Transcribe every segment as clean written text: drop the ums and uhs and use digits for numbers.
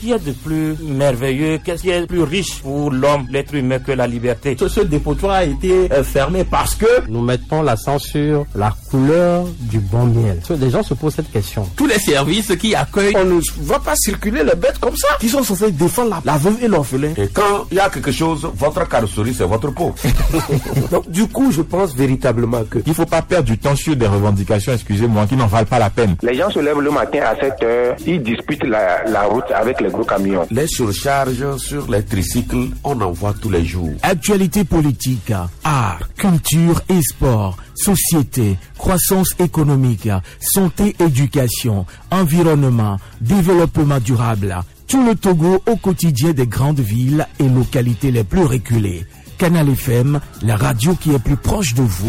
qu'il y a de plus merveilleux, qu'est-ce qui est de plus riche pour l'homme, l'être humain que la liberté? Ce dépotoir a été fermé parce que nous mettons l'accent sur la couleur du bon miel. Les gens se posent cette question. Tous les services qui accueillent, on ne va pas circuler les bêtes comme ça, qui sont censés défendre la veuve et l'orphelin. Et quand il y a quelque chose, votre carrosserie, c'est votre peau. Donc du coup, je pense véritablement que il ne faut pas perdre du temps sur des revendications, excusez-moi, qui n'en valent pas la peine. Les gens se lèvent le matin à 7h, ils disputent la route avec les gros camions. Les surcharges sur les tricycles, on en voit tous les jours. Actualité politique, art, culture et sport, société, croissance économique, santé, éducation, environnement, développement durable. Tout le Togo au quotidien des grandes villes et localités les plus reculées. Canal FM, la radio qui est plus proche de vous.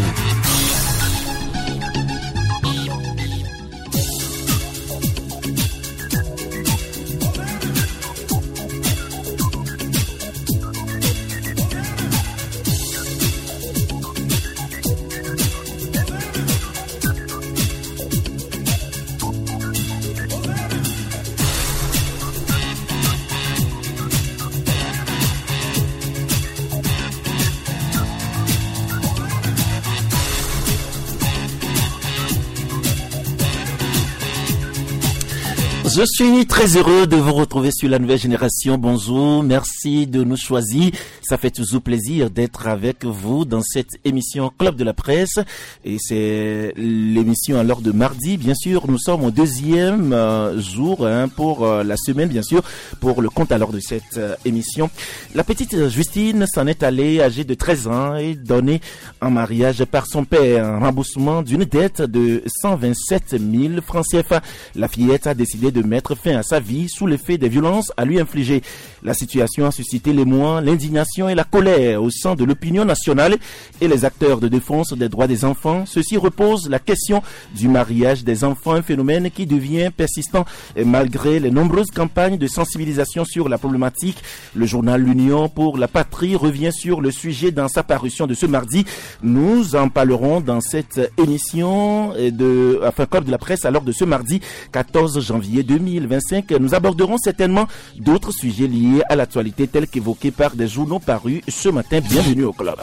Je suis très heureux de vous retrouver sur la nouvelle génération. Bonjour, merci de nous choisir. Ça fait toujours plaisir d'être avec vous dans cette émission Club de la Presse. Et c'est l'émission à l'heure de mardi. Bien sûr, nous sommes au deuxième jour pour la semaine, bien sûr, pour le compte à l'heure de cette émission. La petite Justine s'en est allée, âgée de 13 ans, et donnée en mariage par son père. Un remboursement d'une dette de 127 000 francs CFA. La fillette a décidé de mettre fin à sa vie sous l'effet des violences à lui infliger. La situation a suscité l'émoi, l'indignation et la colère au sein de l'opinion nationale et les acteurs de défense des droits des enfants. Ceci repose la question du mariage des enfants, un phénomène qui devient persistant et malgré les nombreuses campagnes de sensibilisation sur la problématique. Le journal L'Union pour la Patrie revient sur le sujet dans sa parution de ce mardi. Nous en parlerons dans cette émission Club de la Presse à l'heure de ce mardi 14 janvier 2025. Nous aborderons certainement d'autres sujets liés à l'actualité tels qu'évoqués par des journaux parus ce matin. Bienvenue au club.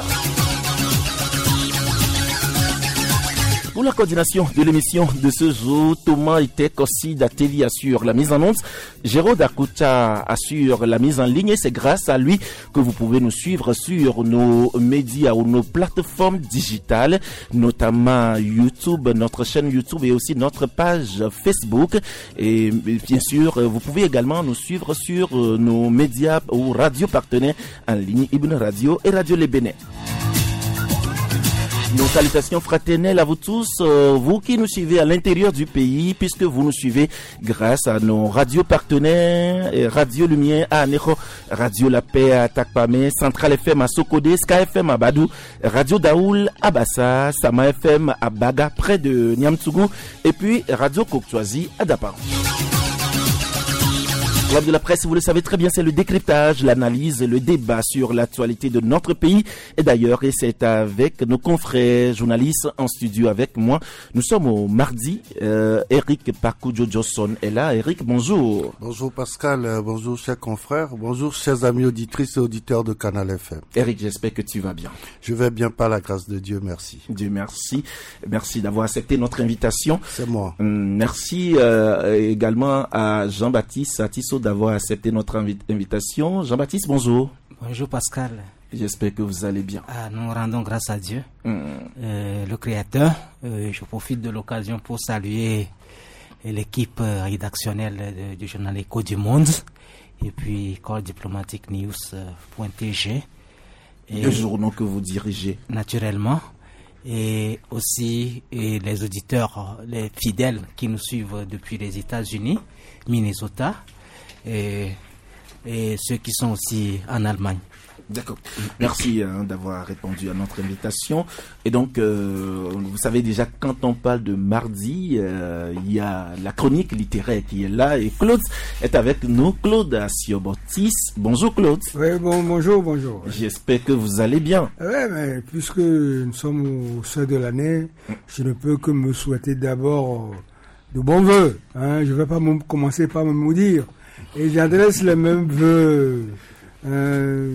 Pour la coordination de l'émission de ce jour, Thomas Itek-Ossi d'Ateli assure la mise en onde, Jérôme Akoucha assure la mise en ligne et c'est grâce à lui que vous pouvez nous suivre sur nos médias ou nos plateformes digitales, notamment YouTube, notre chaîne YouTube et aussi notre page Facebook. Et bien sûr, vous pouvez également nous suivre sur nos médias ou radios partenaires en ligne, Ibn Radio et Radio Les Bénin. Nos salutations fraternelles à vous tous, vous qui nous suivez à l'intérieur du pays, puisque vous nous suivez grâce à nos radios partenaires, Radio Lumière à Anejo, Radio La Paix à Takpame, Central FM à Sokode, Sky FM à Badou, Radio Daoul à Bassa, Sama FM à Baga près de Niamtougou, et puis Radio Koktouazi à Dapar. Club de la Presse, vous le savez très bien, c'est le décryptage, l'analyse, le débat sur l'actualité de notre pays. Et d'ailleurs, c'est avec nos confrères journalistes en studio avec moi. Nous sommes au mardi. Eric Parkoudjo-Johnson est là. Eric, bonjour. Bonjour Pascal, bonjour chers confrères, bonjour chers amis auditrices et auditeurs de Canal FM. Eric, j'espère que tu vas bien. Je vais bien par la grâce de Dieu, merci. Dieu merci. Merci d'avoir accepté notre invitation. C'est moi. Merci également à Jean-Baptiste Atisso d'avoir accepté notre invitation. Jean-Baptiste, bonjour. Bonjour Pascal. J'espère que vous allez bien. Nous rendons grâce à Dieu, le Créateur. Je profite de l'occasion pour saluer l'équipe rédactionnelle du journal Écho du Monde et puis Corps Diplomatique News.tg. Les journaux que vous dirigez. Naturellement. Et aussi les auditeurs, les fidèles qui nous suivent depuis les États-Unis, Minnesota, et ceux qui sont aussi en Allemagne. D'accord. Merci d'avoir répondu à notre invitation. Et donc, vous savez déjà, quand on parle de mardi, il y a la chronique littéraire qui est là. Et Claude est avec nous. Claude Assiobotis. Bonjour Claude. Oui, bonjour. J'espère que vous allez bien. Oui, mais puisque nous sommes au seuil de l'année, je ne peux que me souhaiter d'abord de bons vœux. Je ne vais pas commencer par me maudire. Et j'adresse les mêmes vœux, de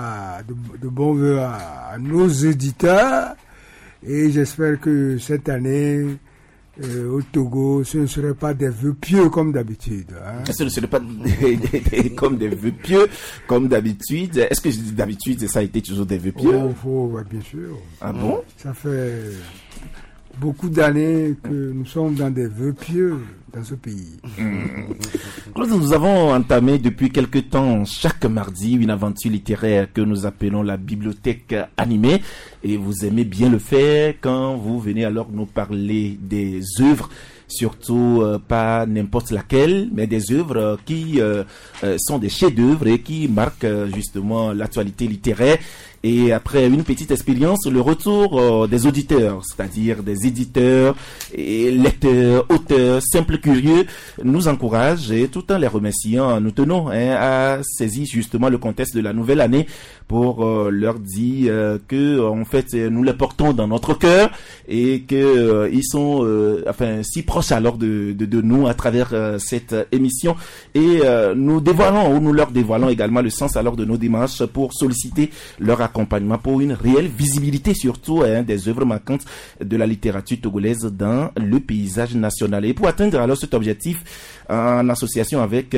bons vœux à nos éditeurs. Et j'espère que cette année, au Togo, ce ne serait pas des vœux pieux comme d'habitude. Ce ne serait pas comme des vœux pieux comme d'habitude. Est-ce que d'habitude, ça a été toujours des vœux pieux? Ouais, bien sûr. Ah bon? Ça fait beaucoup d'années que nous sommes dans des vœux pieux dans ce pays. Claude, nous avons entamé depuis quelque temps, chaque mardi, une aventure littéraire que nous appelons la bibliothèque animée. Et vous aimez bien le faire quand vous venez alors nous parler des œuvres, surtout pas n'importe laquelle, mais des œuvres qui sont des chefs-d'œuvre et qui marquent justement l'actualité littéraire. Et après une petite expérience, le retour des auditeurs, c'est-à-dire des éditeurs, et lecteurs, auteurs, simples curieux, nous encourage et tout en les remerciant, nous tenons à saisir justement le contexte de la nouvelle année pour leur dire que en fait nous les portons dans notre cœur et que ils sont si proches alors de nous à travers cette émission et nous leur dévoilons également le sens alors de nos démarches pour solliciter leur accompagnement pour une réelle visibilité surtout des œuvres marquantes de la littérature togolaise dans le paysage national. Et pour atteindre alors cet objectif, en association avec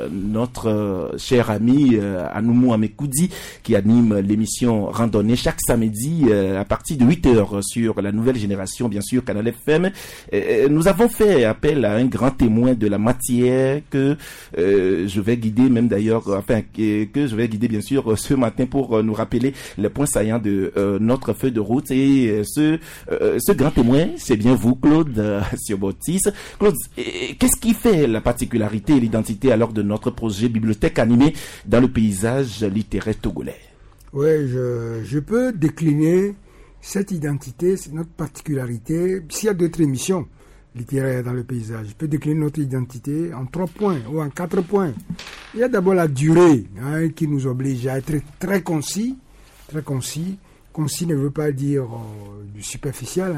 notre cher ami Anoumou Amekoudi qui anime l'émission Randonnée chaque samedi à partir de 8h sur la nouvelle génération, bien sûr, Canal FM. Nous avons fait appel à un grand témoin de la matière que je vais guider même d'ailleurs, que je vais guider bien sûr ce matin pour nous rappeler les points saillants de notre feuille de route. Et ce grand témoin, c'est bien vous, Claude Siobotis. Claude, qu'est-ce qui fait la particularité et l'identité alors de notre projet bibliothèque animée dans le paysage littéraire togolais? Oui, je peux décliner cette identité, notre particularité. S'il y a d'autres émissions littéraires dans le paysage, je peux décliner notre identité en 3 points ou en 4 points. Il y a d'abord la durée qui nous oblige à être très concis. Très concis. Concis ne veut pas dire du superficiel.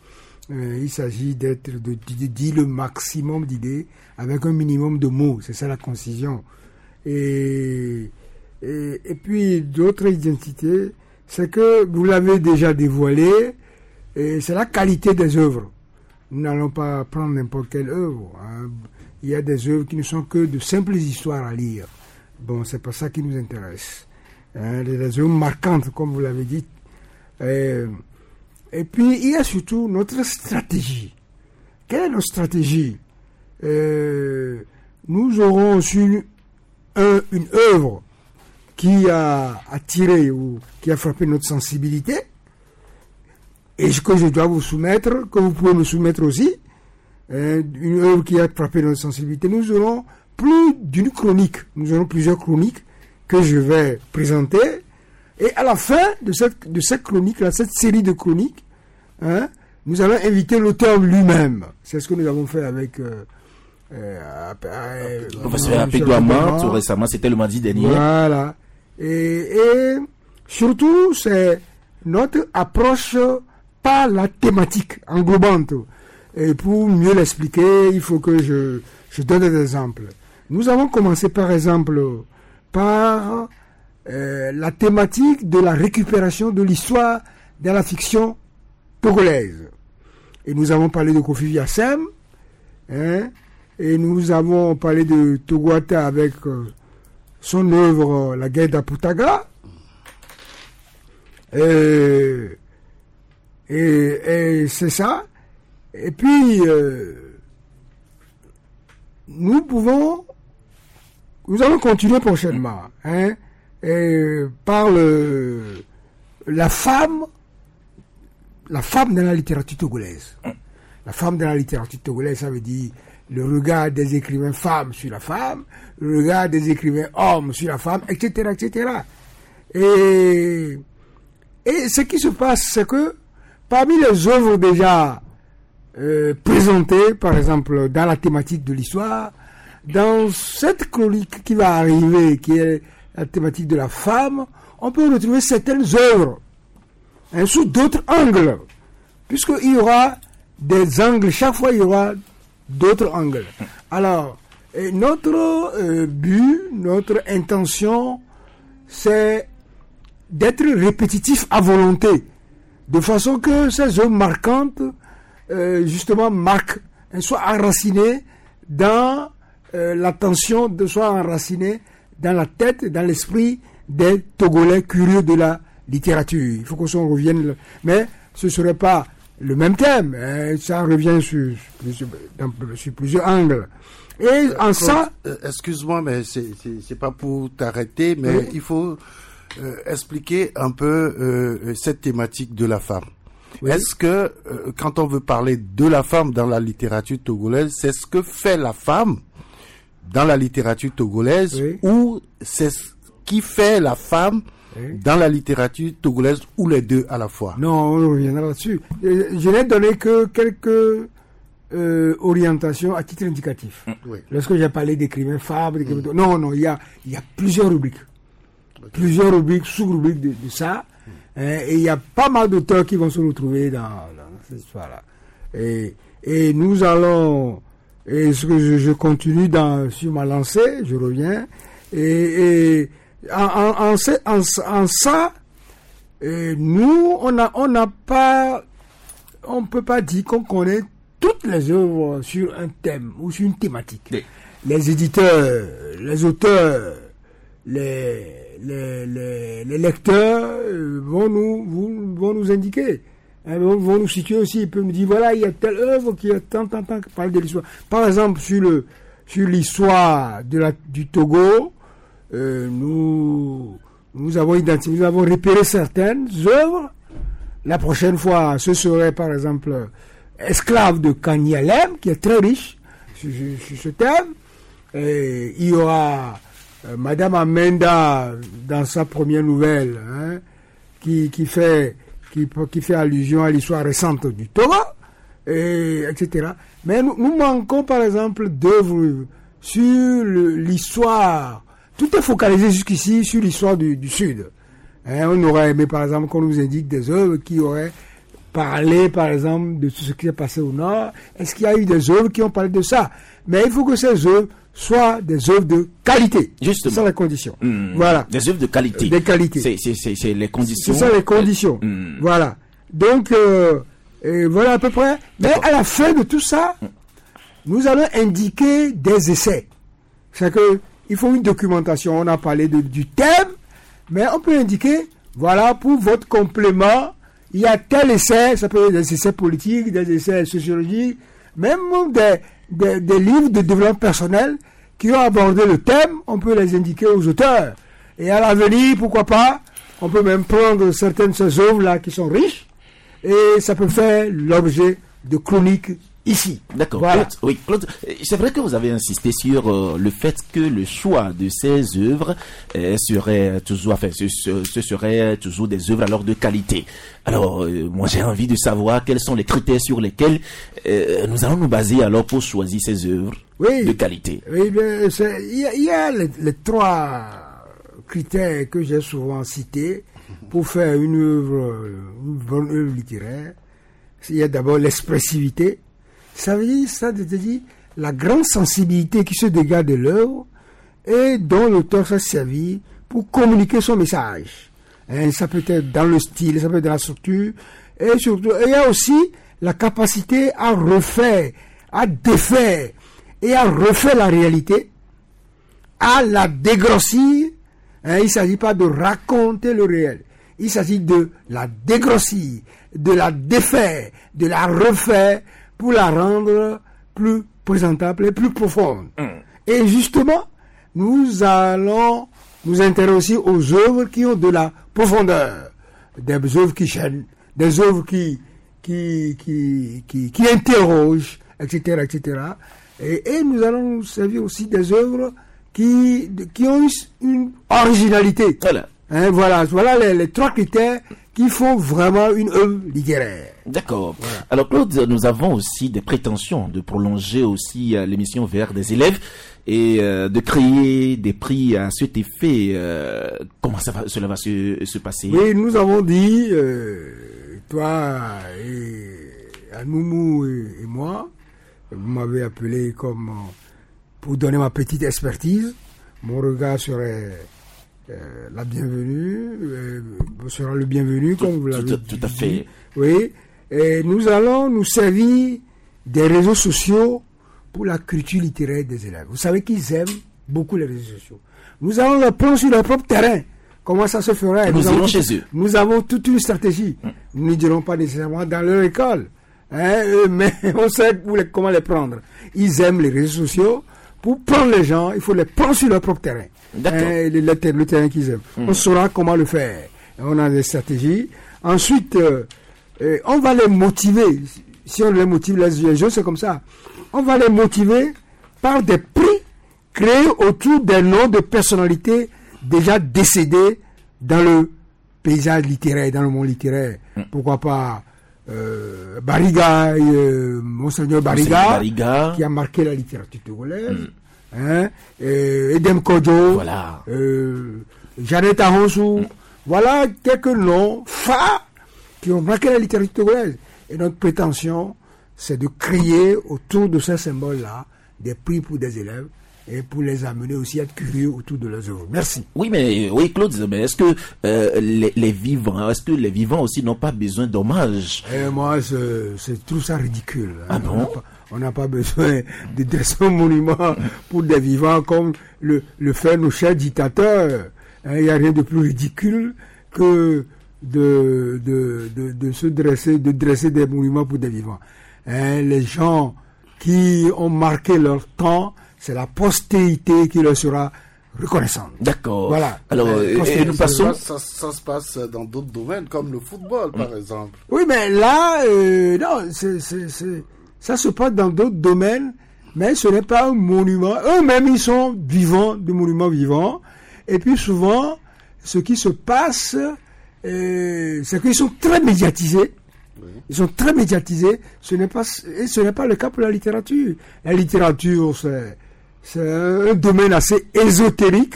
Il s'agit de dire le maximum d'idées avec un minimum de mots. C'est ça la concision. Et puis d'autres identités, c'est que vous l'avez déjà dévoilé, et c'est la qualité des œuvres. Nous n'allons pas prendre n'importe quelle œuvre. Il y a des œuvres qui ne sont que de simples histoires à lire. Bon, c'est pas ça qui nous intéresse. Des œuvres marquantes, comme vous l'avez dit. Et puis, il y a surtout notre stratégie. Quelle est notre stratégie? Nous aurons aussi une œuvre qui a attiré ou qui a frappé notre sensibilité et que je dois vous soumettre, que vous pouvez me soumettre aussi, une œuvre qui a frappé notre sensibilité. Nous aurons plus d'une chronique, nous aurons plusieurs chroniques que je vais présenter et à la fin de cette chronique, cette série de chroniques, nous allons inviter l'auteur lui-même. C'est ce que nous avons fait avec professeur Apédouama, tout récemment, c'était le mardi dernier. Voilà. Et surtout, c'est notre approche par la thématique englobante. Et pour mieux l'expliquer, il faut que je donne des exemples. Nous avons commencé par exemple par la thématique de la récupération de l'histoire de la fiction togolaise. Et nous avons parlé de Kofi Viassem, et nous avons parlé de Togouata avec son œuvre La guerre d'Aputaga. Et c'est ça. Et puis, nous allons continuer prochainement par la femme dans la littérature togolaise. La femme dans la littérature togolaise, ça veut dire le regard des écrivains femmes sur la femme, le regard des écrivains hommes sur la femme, etc., etc. Et ce qui se passe, c'est que parmi les œuvres déjà présentées, par exemple, dans la thématique de l'histoire, dans cette chronique qui va arriver, qui est la thématique de la femme, on peut retrouver certaines œuvres sous d'autres angles, puisqu'il y aura des angles, chaque fois il y aura d'autres angles. Alors, Et notre but, notre intention, c'est d'être répétitif à volonté, de façon que ces œuvres marquantes, justement, soient enracinées dans l'attention, soient enracinées dans la tête, dans l'esprit des Togolais curieux de la littérature. Il faut qu'on s'en revienne, mais ce ne serait pas le même thème, ça revient sur plusieurs angles. Et en ça... excuse-moi, mais c'est pas pour t'arrêter, mais il faut expliquer un peu cette thématique de la femme. Oui. Est-ce que, quand on veut parler de la femme dans la littérature togolaise, c'est ce que fait la femme dans la littérature togolaise, ou c'est ce qui fait la femme dans la littérature togolaise, ou les deux à la fois? Non, on reviendra là-dessus. Je n'ai donné que quelques orientations à titre indicatif. Oui. Lorsque j'ai parlé d'écrivains femmes, non, il y a plusieurs rubriques. Okay. Plusieurs rubriques, sous-rubriques de ça. Et il y a pas mal d'auteurs qui vont se retrouver dans cette histoire-là. Et nous allons, et ce que je continue sur ma lancée, je reviens, et en ça, nous, on peut pas dire qu'on connaît toutes les œuvres sur un thème ou sur une thématique. Oui. Les éditeurs, les auteurs, les lecteurs vont nous indiquer, vont nous situer aussi. Ils peuvent nous dire, voilà, il y a telle œuvre qui a tant qui parle de l'histoire. Par exemple, sur l'histoire du Togo, nous avons identifié, nous avons repéré certaines œuvres. La prochaine fois, ce serait par exemple Esclave de Kanyalem, qui est très riche sur ce thème. Et il y aura Madame Amenda dans sa première nouvelle, qui fait allusion à l'histoire récente du Togo, etc. Mais nous manquons par exemple d'œuvres sur l'histoire. Tout est focalisé jusqu'ici sur l'histoire du Sud. On aurait aimé par exemple qu'on nous indique des œuvres qui auraient parlé par exemple de tout ce qui s'est passé au Nord. Est-ce qu'il y a eu des œuvres qui ont parlé de ça? Mais il faut que ces œuvres soient des œuvres de qualité. Justement. C'est ça la condition. Voilà. Des œuvres de qualité. De qualité. C'est les conditions. C'est ça les conditions. Voilà. Donc, voilà à peu près. Mais à la fin de tout ça, nous allons indiquer des essais. C'est que il faut une documentation. On a parlé du thème, mais on peut indiquer, voilà, pour votre complément, il y a tel essai, ça peut être des essais politiques, des essais sociologiques, même des livres de développement personnel qui ont abordé le thème, on peut les indiquer aux auteurs. Et à l'avenir, pourquoi pas, on peut même prendre certaines de ces œuvres-là qui sont riches, et ça peut faire l'objet de chroniques ici. D'accord. Voilà. Claude, c'est vrai que vous avez insisté sur le fait que le choix de ces œuvres serait toujours, ce serait toujours des œuvres alors de qualité. Alors, moi j'ai envie de savoir quels sont les critères sur lesquels nous allons nous baser alors pour choisir ces œuvres de qualité. Oui, il y a les trois critères que j'ai souvent cités pour faire une bonne œuvre littéraire. Il y a d'abord l'expressivité. Ça veut dire, la grande sensibilité qui se dégage de l'œuvre et dont l'auteur s'est servi pour communiquer son message. Ça peut être dans le style, ça peut être dans la structure, et surtout, il y a aussi la capacité à refaire, à défaire et à refaire la réalité, à la dégrossir. Il ne s'agit pas de raconter le réel, il s'agit de la dégrossir, de la défaire, de la refaire, pour la rendre plus présentable et plus profonde. Et justement, nous allons nous intéresser aux œuvres qui ont de la profondeur, des œuvres qui gênent, des œuvres qui interrogent, etc., etc. Et nous allons nous servir aussi des œuvres qui ont une originalité. Voilà. Voilà les trois critères qui font vraiment une œuvre littéraire. D'accord. Voilà. Alors Claude, nous avons aussi des prétentions de prolonger aussi l'émission vers des élèves et de créer des prix à cet effet. Comment cela va se passer? Oui, nous avons dit, toi et Anoumou et moi, vous m'avez appelé comme pour donner ma petite expertise. Mon regard serait la bienvenue, sera le bienvenu, comme vous l'avez dit. Tout à fait. Oui, et nous allons nous servir des réseaux sociaux pour la culture littéraire des élèves. Vous savez qu'ils aiment beaucoup les réseaux sociaux. Nous allons les prendre sur leur propre terrain. Comment ça se fera? Nous irons chez eux. Nous avons toute une stratégie. Nous ne dirons pas nécessairement dans leur école, mais on sait comment les prendre. Ils aiment les réseaux sociaux. Pour prendre les gens, il faut les prendre sur leur propre terrain. Le terrain qu'ils aiment. On saura comment le faire. On a des stratégies. Ensuite, on va les motiver. Si on les motive, les jeux, c'est comme ça. On va les motiver par des prix créés autour des noms de personnalités déjà décédées dans le paysage littéraire, dans le monde littéraire. Pourquoi pas Bariga, Monseigneur Bariga, qui a marqué la littérature togolaise, Edem Kodjo, voilà. Janet Ahonsou, voilà quelques noms phares qui ont marqué la littérature togolaise. Et notre prétention, c'est de créer autour de ces symboles-là des prix pour des élèves et pour les amener aussi à être curieux autour de leurs œuvres. Merci. Oui, Claude, mais est-ce que les vivants aussi n'ont pas besoin d'hommage? Moi, je trouve ça ridicule. Ah bon? On n'a pas besoin de dresser un monument pour des vivants comme le fait nos chers dictateurs. Il n'y a rien de plus ridicule que de dresser des monuments pour des vivants. Les gens qui ont marqué leur temps, c'est la postérité qui leur sera reconnaissante. D'accord. Voilà. Alors, et nous passons. Ça se passe dans d'autres domaines, comme le football, par exemple. Oui, mais là, non, ça se passe dans d'autres domaines, mais ce n'est pas un monument. Eux-mêmes, ils sont vivants, des monuments vivants. Et puis souvent, ce qui se passe, c'est qu'ils sont très médiatisés. Ils sont très médiatisés. Ce n'est pas le cas pour la littérature. La littérature, c'est un domaine assez ésotérique.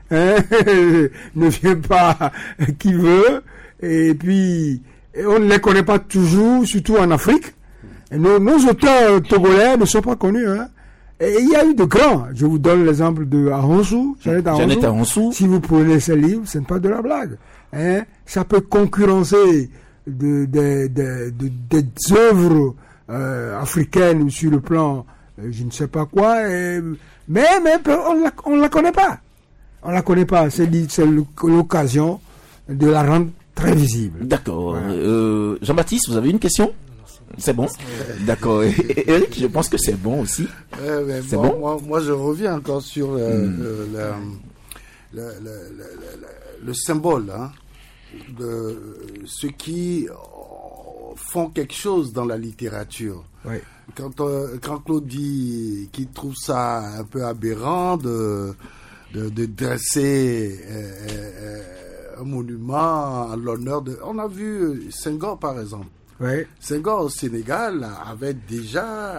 Ne vient pas qui veut. Et puis, on ne les connaît pas toujours, surtout en Afrique. Et nos auteurs togolais ne sont pas connus. Et il y a eu de grands. Je vous donne l'exemple de Ahonsou, Janet Ahonsou. Si vous prenez ces livres, ce n'est pas de la blague. Ça peut concurrencer des œuvres africaines sur le plan je ne sais pas quoi, mais on la connaît pas. On la connaît pas. C'est l'occasion de la rendre très visible. D'accord. Voilà. Jean-Baptiste, vous avez une question? C'est bon. D'accord. Et Eric, je pense que c'est bon aussi. C'est bon. Moi, je reviens encore sur le symbole, de ceux qui font quelque chose dans la littérature. Oui. Quand Claude dit qu'il trouve ça un peu aberrant de dresser un monument à l'honneur de... On a vu Senghor, par exemple. Oui. Senghor au Sénégal avait déjà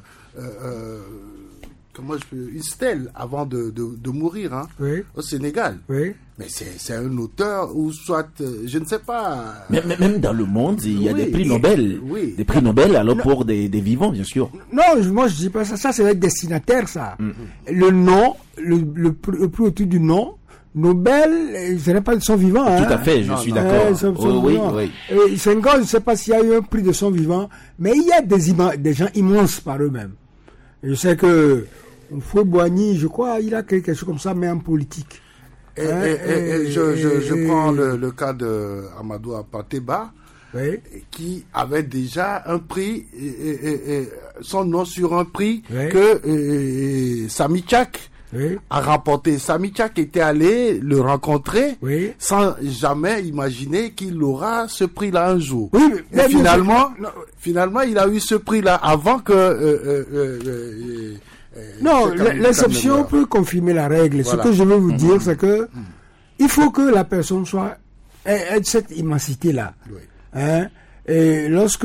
une stèle avant de mourir oui. au Sénégal. Oui. Mais c'est un auteur ou soit je ne sais pas. Même dans le monde, il y a des prix Nobel. Oui. Des prix Nobel alors pour des vivants, bien sûr. Non, moi je dis pas ça. Ça c'est les destinataires, ça. Le nom, le prix autour du nom. Nobel, ce n'est pas de son vivant. Tout à fait, je suis d'accord. Oui. Senghor, je ne sais pas s'il y a eu un prix de son vivant, mais il y a des gens immenses par eux-mêmes. Je sais que Fouet-Boigny, je crois, il a créé quelque chose comme ça, mais en politique. Je prends le cas de Amadou Apateba, oui. qui avait déjà un prix, son nom sur un prix que Sami Tchak a remporté. Sami Tchak était allé le rencontrer sans jamais imaginer qu'il aura ce prix-là un jour. Oui, et finalement, il a eu ce prix-là avant que... non, l'exception peut confirmer la règle. Voilà. Ce que je veux vous dire, c'est que il faut que la personne ait cette immensité-là. Oui. Et lorsque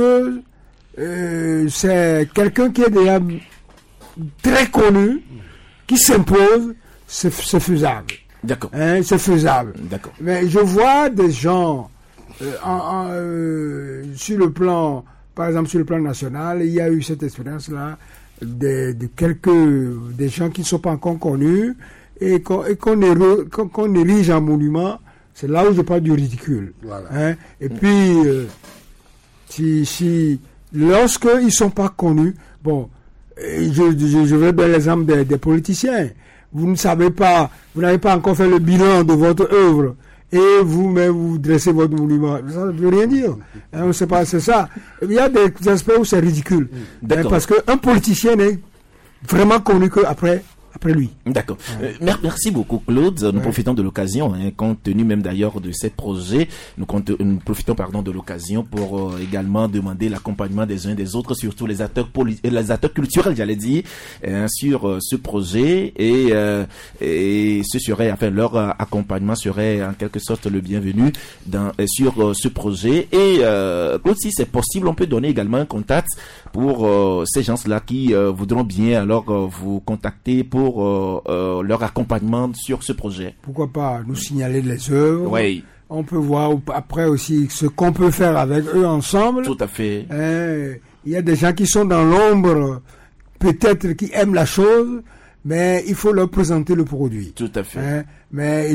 c'est quelqu'un qui est déjà très connu, qui s'impose, c'est faisable. D'accord. C'est faisable. D'accord. Mais je vois des gens sur le plan, par exemple sur le plan national, il y a eu cette expérience-là des gens qui ne sont pas encore connus et qu'on érige en monument, c'est là où je parle du ridicule. Voilà. Hein? Et puis, lorsqu'ils ne sont pas connus, bon, je veux bien l'exemple des politiciens. Vous n'avez pas encore fait le bilan de votre œuvre et vous-même vous dressez votre monument. Ça ne veut rien dire. Hein, on sait pas, c'est ça. Il y a des aspects où c'est ridicule. Hein, parce qu'un politicien n'est vraiment connu qu'après lui. D'accord. Merci beaucoup, Claude. Nous profitons de l'occasion, compte tenu même d'ailleurs de ce projet, nous profitons de l'occasion pour également demander l'accompagnement des uns et des autres, surtout les acteurs culturels, j'allais dire, sur ce projet et ce serait, enfin, leur accompagnement serait en quelque sorte le bienvenu sur ce projet. Et Claude, si c'est possible, on peut donner également un contact pour ces gens-là qui voudront bien alors vous contacter pour leur accompagnement sur ce projet. Pourquoi pas nous signaler les œuvres. Oui. On peut voir après aussi ce qu'on peut faire avec eux ensemble. Tout à fait. Il y a des gens qui sont dans l'ombre, peut-être qui aiment la chose, mais il faut leur présenter le produit. Tout à fait. Mais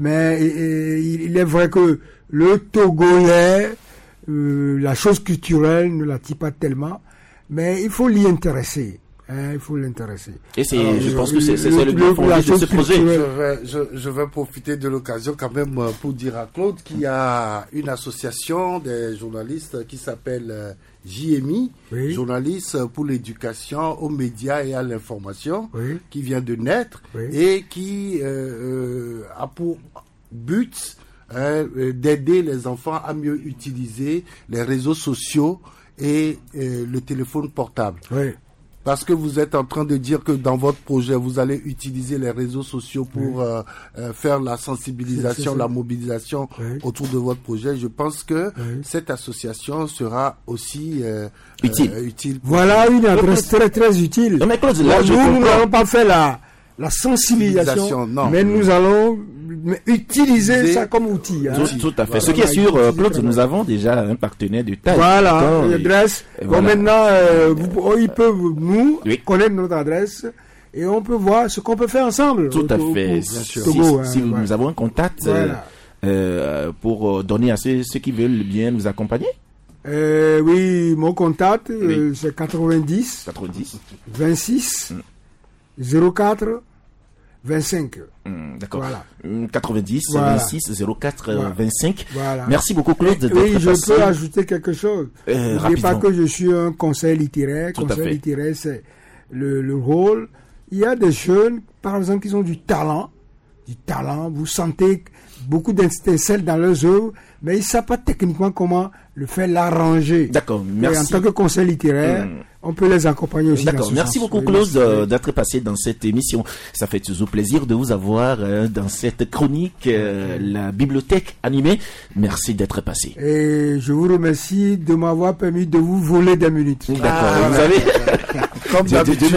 il est vrai que le Togolais, la chose culturelle ne l'attire pas tellement, mais il faut l'y intéresser. Il faut l'intéresser. Et je pense que c'est le bien fondé de ce projet. Je vais profiter de l'occasion quand même pour dire à Claude qu'il y a une association des journalistes qui s'appelle JMI, journalistes pour l'éducation aux médias et à l'information, qui vient de naître et qui a pour but d'aider les enfants à mieux utiliser les réseaux sociaux et le téléphone portable. Parce que vous êtes en train de dire que dans votre projet, vous allez utiliser les réseaux sociaux pour faire la sensibilisation, la mobilisation autour de votre projet. Je pense que cette association sera aussi utile. Voilà une adresse très très utile. Non, mais Claude, là, nous n'allons pas faire la sensibilisation, mais nous allons utiliser ça comme outil. Tout à fait. Ce qui est sûr, Claude, nous avons déjà un partenaire de taille. Voilà, l'adresse. Bon, maintenant, ils peuvent nous connaître notre adresse et on peut voir ce qu'on peut faire ensemble. Tout à fait. Si nous avons un contact pour donner à ceux qui veulent bien nous accompagner. Oui, mon contact, c'est 90 26 04 25. D'accord. Voilà. 90 26 04 25. Voilà. Merci beaucoup, Claude. Oui, je peux ajouter quelque chose. N'oubliez pas que je suis un conseil littéraire. Conseil littéraire, c'est le rôle. Il y a des jeunes, par exemple, qui ont du talent. Vous sentez beaucoup d'étincelles dans leurs œuvres, mais ils ne savent pas techniquement comment le faire, l'arranger. D'accord, merci. Et en tant que conseil littéraire, on peut les accompagner aussi. D'accord, merci beaucoup Claude d'être passé dans cette émission. Ça fait toujours plaisir de vous avoir dans cette chronique, la bibliothèque animée. Merci d'être passé. Et je vous remercie de m'avoir permis de vous voler des minutes. D'accord, vous avez... Comme d'habitude.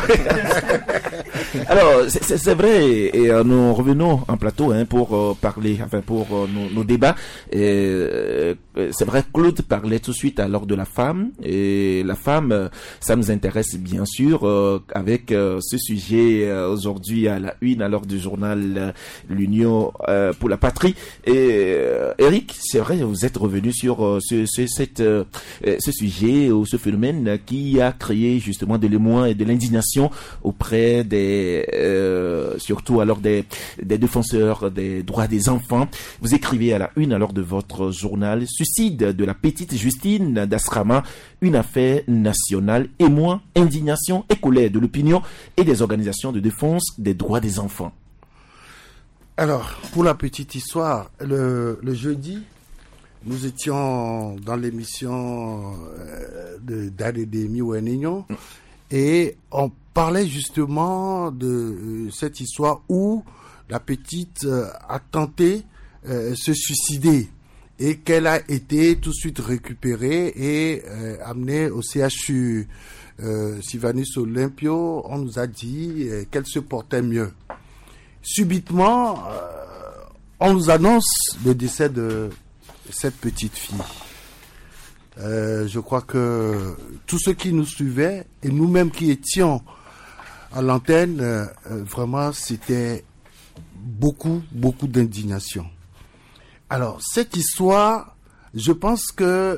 Alors, c'est vrai, et nous revenons en plateau pour parler, pour nos débats. C'est vrai, Claude parlait tout de suite alors de la femme, et la femme, ça nous intéresse bien sûr, avec ce sujet aujourd'hui à la une alors du journal l'Union pour la patrie. Et Eric, c'est vrai, vous êtes revenu sur ce sujet ou ce phénomène qui a créé justement de l'émoi et de l'indignation auprès surtout alors des défenseurs des droits des enfants. Vous écrivez à la une alors de votre journal: suicide de la petite Justine d'Asrama, une affaire nationale, émoi, indignation et colère de l'opinion et des organisations de défense des droits des enfants. Alors, pour la petite histoire, le jeudi, nous étions dans l'émission d'Adedemi Wenignon et on parlait justement de cette histoire où la petite a tenté se suicider et qu'elle a été tout de suite récupérée et amenée au CHU Sylvanus Olympio. On nous a dit qu'elle se portait mieux. Subitement, on nous annonce le décès de cette petite fille. Je crois que tous ceux qui nous suivaient et nous-mêmes qui étions à l'antenne, vraiment, c'était beaucoup d'indignation. Alors, cette histoire, je pense que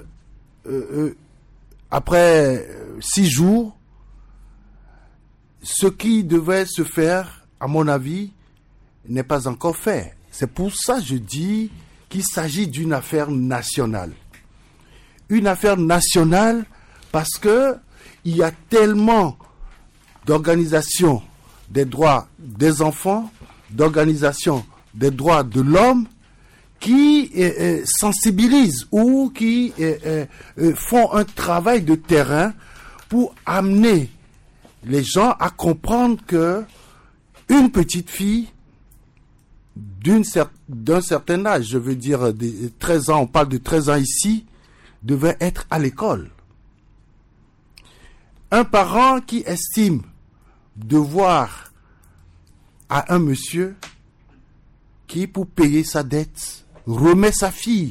après 6 jours, ce qui devait se faire, à mon avis, n'est pas encore fait. C'est pour ça que je dis qu'il s'agit d'une affaire nationale. Une affaire nationale parce que il y a tellement d'organisations des droits des enfants, d'organisations des droits de l'homme qui sensibilisent ou qui font un travail de terrain pour amener les gens à comprendre que une petite fille d'un certain âge, je veux dire 13 ans, on parle de 13 ans ici, devait être à l'école. Un parent qui estime devoir à un monsieur qui, pour payer sa dette, remet sa fille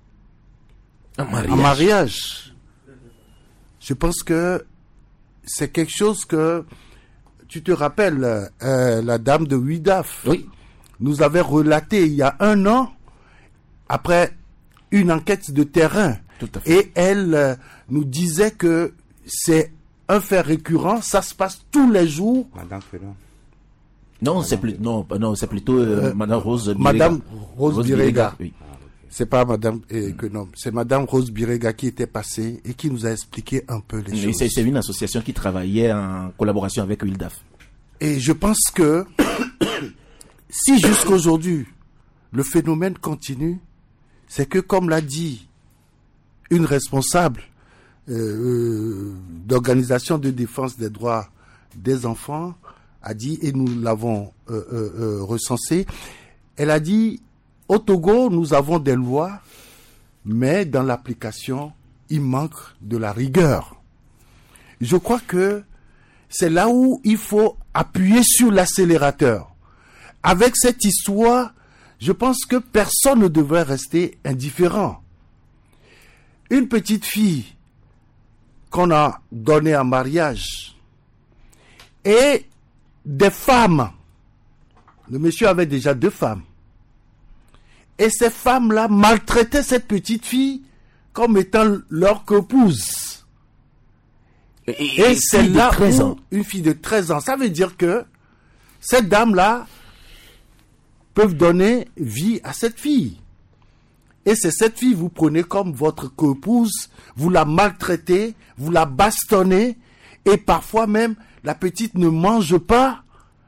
en mariage. Je pense que c'est quelque chose que tu te rappelles, la dame de Huidaf. Oui. Nous avait relaté il y a 1 an, après une enquête de terrain. Tout à fait. Et elle nous disait que c'est un fait récurrent, ça se passe tous les jours. Madame Ferrand. Non, c'est plutôt Madame Rose Birega. Madame Rose Birega. Oui. C'est pas Madame Econom, c'est Madame Rose Birega qui était passée et qui nous a expliqué un peu les choses. C'est une association qui travaillait en collaboration avec UILDAF. Et je pense que si jusqu'aujourd'hui le phénomène continue, c'est que, comme l'a dit une responsable d'organisation de défense des droits des enfants, a dit, et nous l'avons recensé, elle a dit, au Togo, nous avons des lois, mais dans l'application, il manque de la rigueur. Je crois que c'est là où il faut appuyer sur l'accélérateur. Avec cette histoire, je pense que personne ne devrait rester indifférent. Une petite fille qu'on a donnée en mariage et des femmes. Le monsieur avait déjà 2 femmes. Et ces femmes-là maltraitaient cette petite fille comme étant leur épouse. Et c'est là où une fille de 13 ans, ça veut dire que cette dame-là peuvent donner vie à cette fille. Et c'est cette fille, vous prenez comme votre épouse, vous la maltraitez, vous la bastonnez, et parfois même, la petite ne mange pas,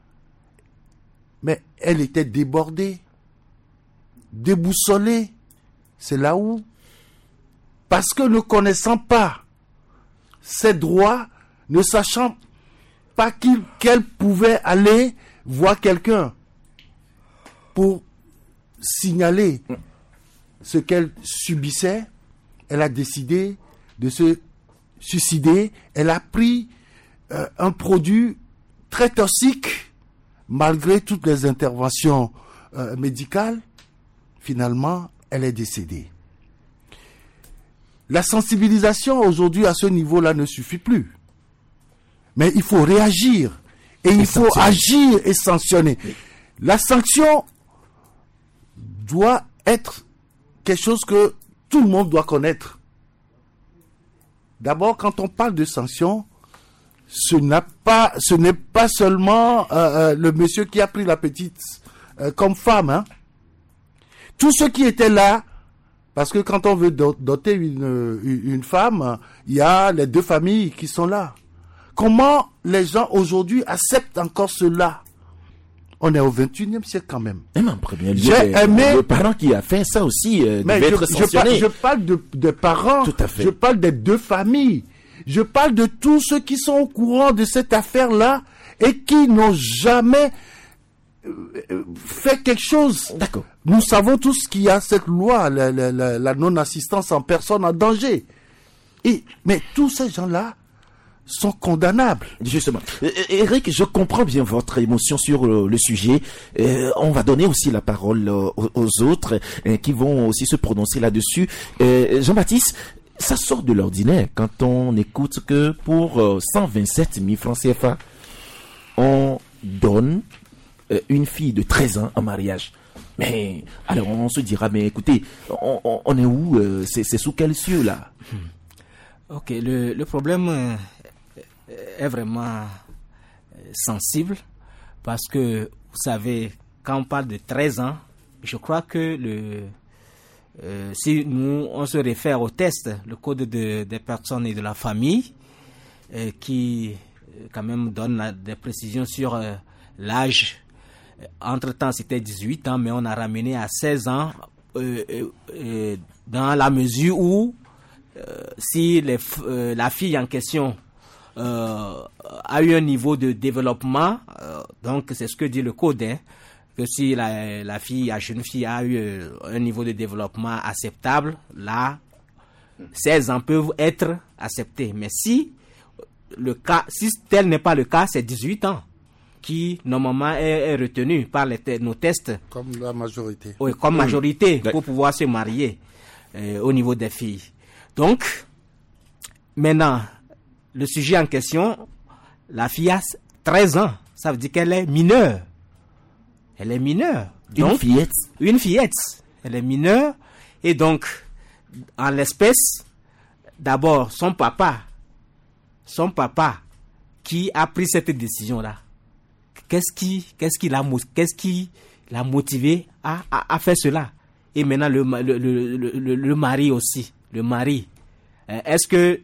mais elle était débordée, déboussolée. C'est là où, parce que ne connaissant pas ses droits, ne sachant pas qu'elle pouvait aller voir quelqu'un pour signaler ce qu'elle subissait, elle a décidé de se suicider. Elle a pris un produit très toxique, malgré toutes les interventions médicales. Finalement, elle est décédée. La sensibilisation aujourd'hui à ce niveau-là ne suffit plus. Mais il faut réagir et il faut agir et sanctionner. La sanction doit être quelque chose que tout le monde doit connaître. D'abord, quand on parle de sanctions, ce n'est pas seulement le monsieur qui a pris la petite comme femme. Hein. Tous ceux qui étaient là, parce que quand on veut doter une femme, il y a les 2 familles qui sont là. Comment les gens aujourd'hui acceptent encore cela? On est au 21e siècle quand même. Même en premier lieu, le parent qui a fait ça aussi devait être sanctionné. Je parle de parents, tout à fait. Je parle des 2 familles. Je parle de tous ceux qui sont au courant de cette affaire-là et qui n'ont jamais fait quelque chose. D'accord. Nous savons tous qu'il y a cette loi, la non-assistance en personne en danger. Mais tous ces gens-là sont condamnables. Justement. Eric, je comprends bien votre émotion sur le sujet. On va donner aussi la parole aux autres qui vont aussi se prononcer là-dessus. Jean-Baptiste, ça sort de l'ordinaire quand on écoute que pour 127 000 francs CFA, on donne une fille de 13 ans en mariage. Mais alors on se dira, mais écoutez, on est où, c'est sous quel cieux là? Ok, le problème est vraiment sensible parce que, vous savez, quand on parle de 13 ans, je crois que si nous on se réfère au test, le code des personnes et de la famille, qui quand même donne des précisions sur l'âge. Entre-temps, c'était 18 ans, mais on a ramené à 16 ans dans la mesure où si la fille en question a eu un niveau de développement, donc c'est ce que dit le code, hein, que si la jeune fille a eu un niveau de développement acceptable, là, 16 ans peuvent être acceptés. Mais si tel n'est pas le cas, c'est 18 ans qui normalement est retenu par nos tests. Comme la majorité. Oui, comme majorité pour pouvoir se marier au niveau des filles. Donc, maintenant, le sujet en question, la fille a 13 ans. Ça veut dire qu'elle est mineure. Elle est mineure. Donc, une fillette. Elle est mineure. Et donc, en l'espèce, d'abord, son papa qui a pris cette décision-là, qu'est-ce qui l'a motivé à faire cela? Et maintenant, le mari aussi. Le mari. Est-ce que,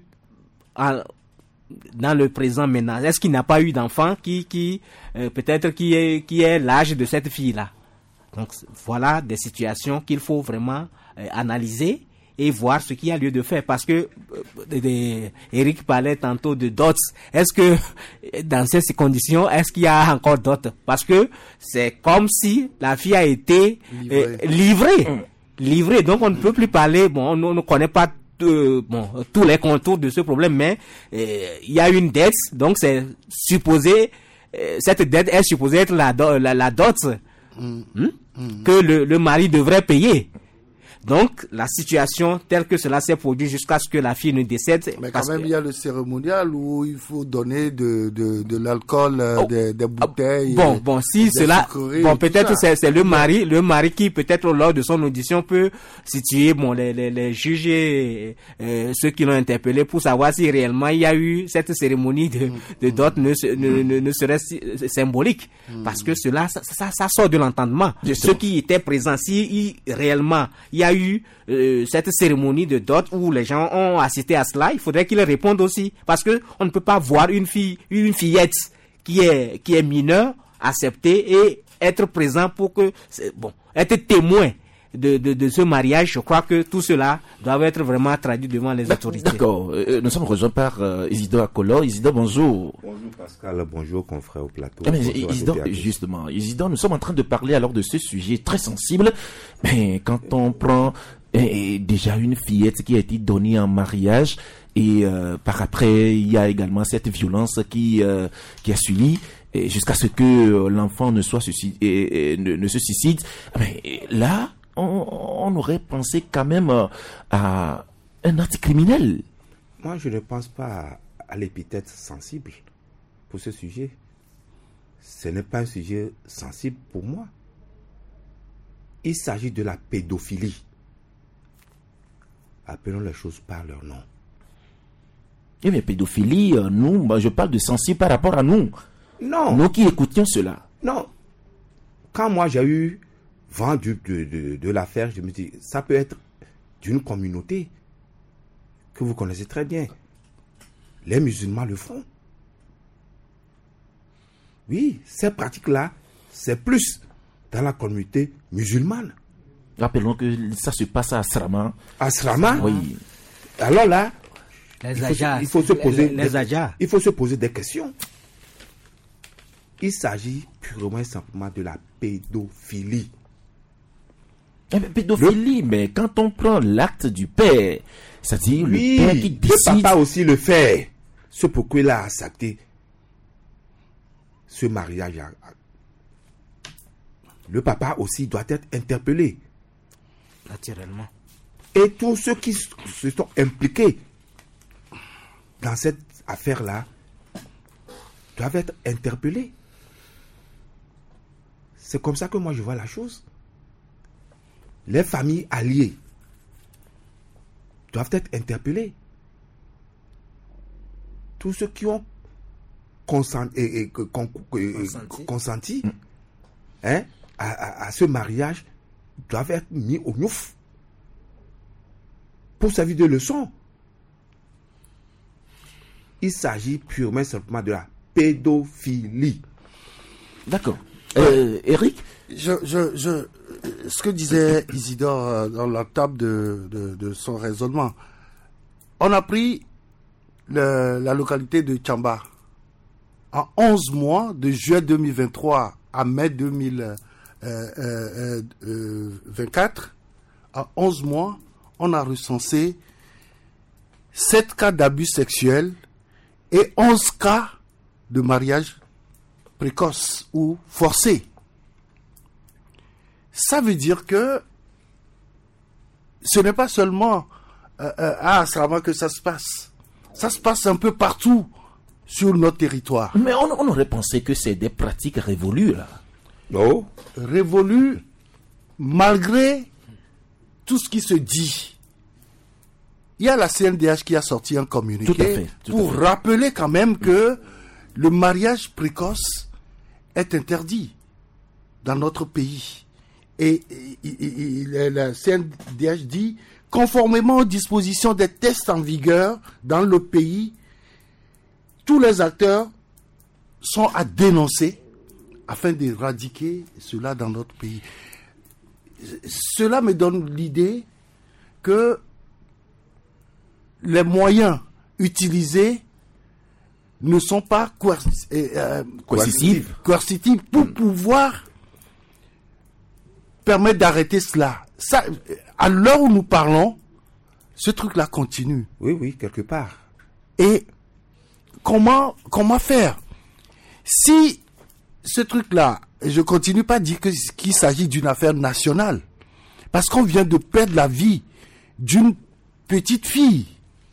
dans le présent maintenant, est-ce qu'il n'a pas eu d'enfant peut-être qui est l'âge de cette fille-là? Donc, voilà des situations qu'il faut vraiment analyser et voir ce qu'il y a lieu de faire. Parce que Eric parlait tantôt de dot. Est-ce que dans ces conditions, est-ce qu'il y a encore dot? Parce que c'est comme si la fille a été livrée. Donc on ne peut plus parler. Bon, on ne connaît pas tous les contours de ce problème, mais il y a une dette. Donc c'est supposé, cette dette est supposée être la dot que le mari devrait payer. Donc, la situation telle que cela s'est produit jusqu'à ce que la fille ne décède. Mais quand même, il y a le cérémonial où il faut donner de l'alcool, des bouteilles. Si cela, peut-être c'est le mari qui peut-être lors de son audition peut situer, les juges et ceux qui l'ont interpellé pour savoir si réellement il y a eu cette cérémonie de dot ne serait symbolique. Parce que cela, ça sort de l'entendement. De ceux qui étaient présents, si réellement il y a eu cette cérémonie de dot où les gens ont assisté à cela, il faudrait qu'ils répondent aussi, parce que on ne peut pas voir une fillette qui est mineure accepter et être présent pour que être témoin de ce mariage. Je crois que tout cela doit être vraiment traduit devant les autorités. D'accord. Nous sommes rejoints par Isidore Akolo. Isidore, bonjour. Bonjour Pascal, bonjour confrère au plateau. Isidore, nous sommes en train de parler alors de ce sujet très sensible. Mais quand on prend déjà une fillette qui a été donnée en mariage et par après il y a également cette violence qui a suivi jusqu'à ce que l'enfant ne se suicide. Mais là, on aurait pensé quand même à un acte criminel. Moi, je ne pense pas à l'épithète sensible pour ce sujet. Ce n'est pas un sujet sensible pour moi. Il s'agit de la pédophilie. Appelons les choses par leur nom. Eh bien, pédophilie, je parle de sensible par rapport à nous. Non. Nous qui écoutions cela. Non. Quand moi j'ai eu vent de l'affaire, je me dis, ça peut être d'une communauté que vous connaissez très bien. Les musulmans le font. Oui, ces pratiques-là, c'est plus dans la communauté musulmane. Rappelons que ça se passe à Asrama. Asrama? Oui. Alors là, il faut se poser des questions. Il s'agit purement et simplement de la pédophilie. Pédophilie, mais quand on prend l'acte du père, c'est-à-dire le père qui décide... Le papa aussi le fait. C'est pourquoi il a accepté ce mariage. Le papa aussi doit être interpellé. Naturellement. Et tous ceux qui se sont impliqués dans cette affaire-là doivent être interpellés. C'est comme ça que moi je vois la chose. Les familles alliées doivent être interpellées. Tous ceux qui ont consenti à ce mariage doivent être mis au gnouf pour servir de leçon. Il s'agit purement simplement de la pédophilie. D'accord. Eric, ce que disait Isidore dans la table de son raisonnement, on a pris la localité de Tchamba. En 11 mois, de juillet 2023 à mai 2024, en 11 mois, on a recensé 7 cas d'abus sexuels et 11 cas de mariage précoce ou forcé. Ça veut dire que ce n'est pas seulement à Asrama que ça se passe. Ça se passe un peu partout sur notre territoire. Mais on aurait pensé que c'est des pratiques révolues, là. Non. Révolues malgré tout ce qui se dit. Il y a la CNDH qui a sorti un communiqué pour rappeler quand même que le mariage précoce est interdit dans notre pays. Et la CNDH dit, conformément aux dispositions des tests en vigueur dans le pays, tous les acteurs sont à dénoncer afin d'éradiquer cela dans notre pays. Cela me donne l'idée que les moyens utilisés ne sont pas coercitifs pour pouvoir permettre d'arrêter cela. Ça, à l'heure où nous parlons, ce truc-là continue. Oui, quelque part. Et comment faire? Si ce truc-là, je continue pas à dire qu'il s'agit d'une affaire nationale, parce qu'on vient de perdre la vie d'une petite fille.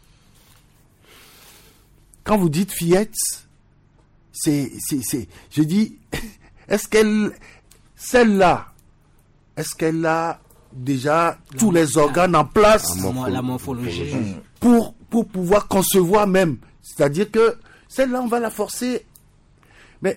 Quand vous dites fillette, je dis, celle-là, est-ce qu'elle a déjà tous les organes en place, la morphologie, pour pouvoir concevoir même? C'est-à-dire que celle-là, on va la forcer. Mais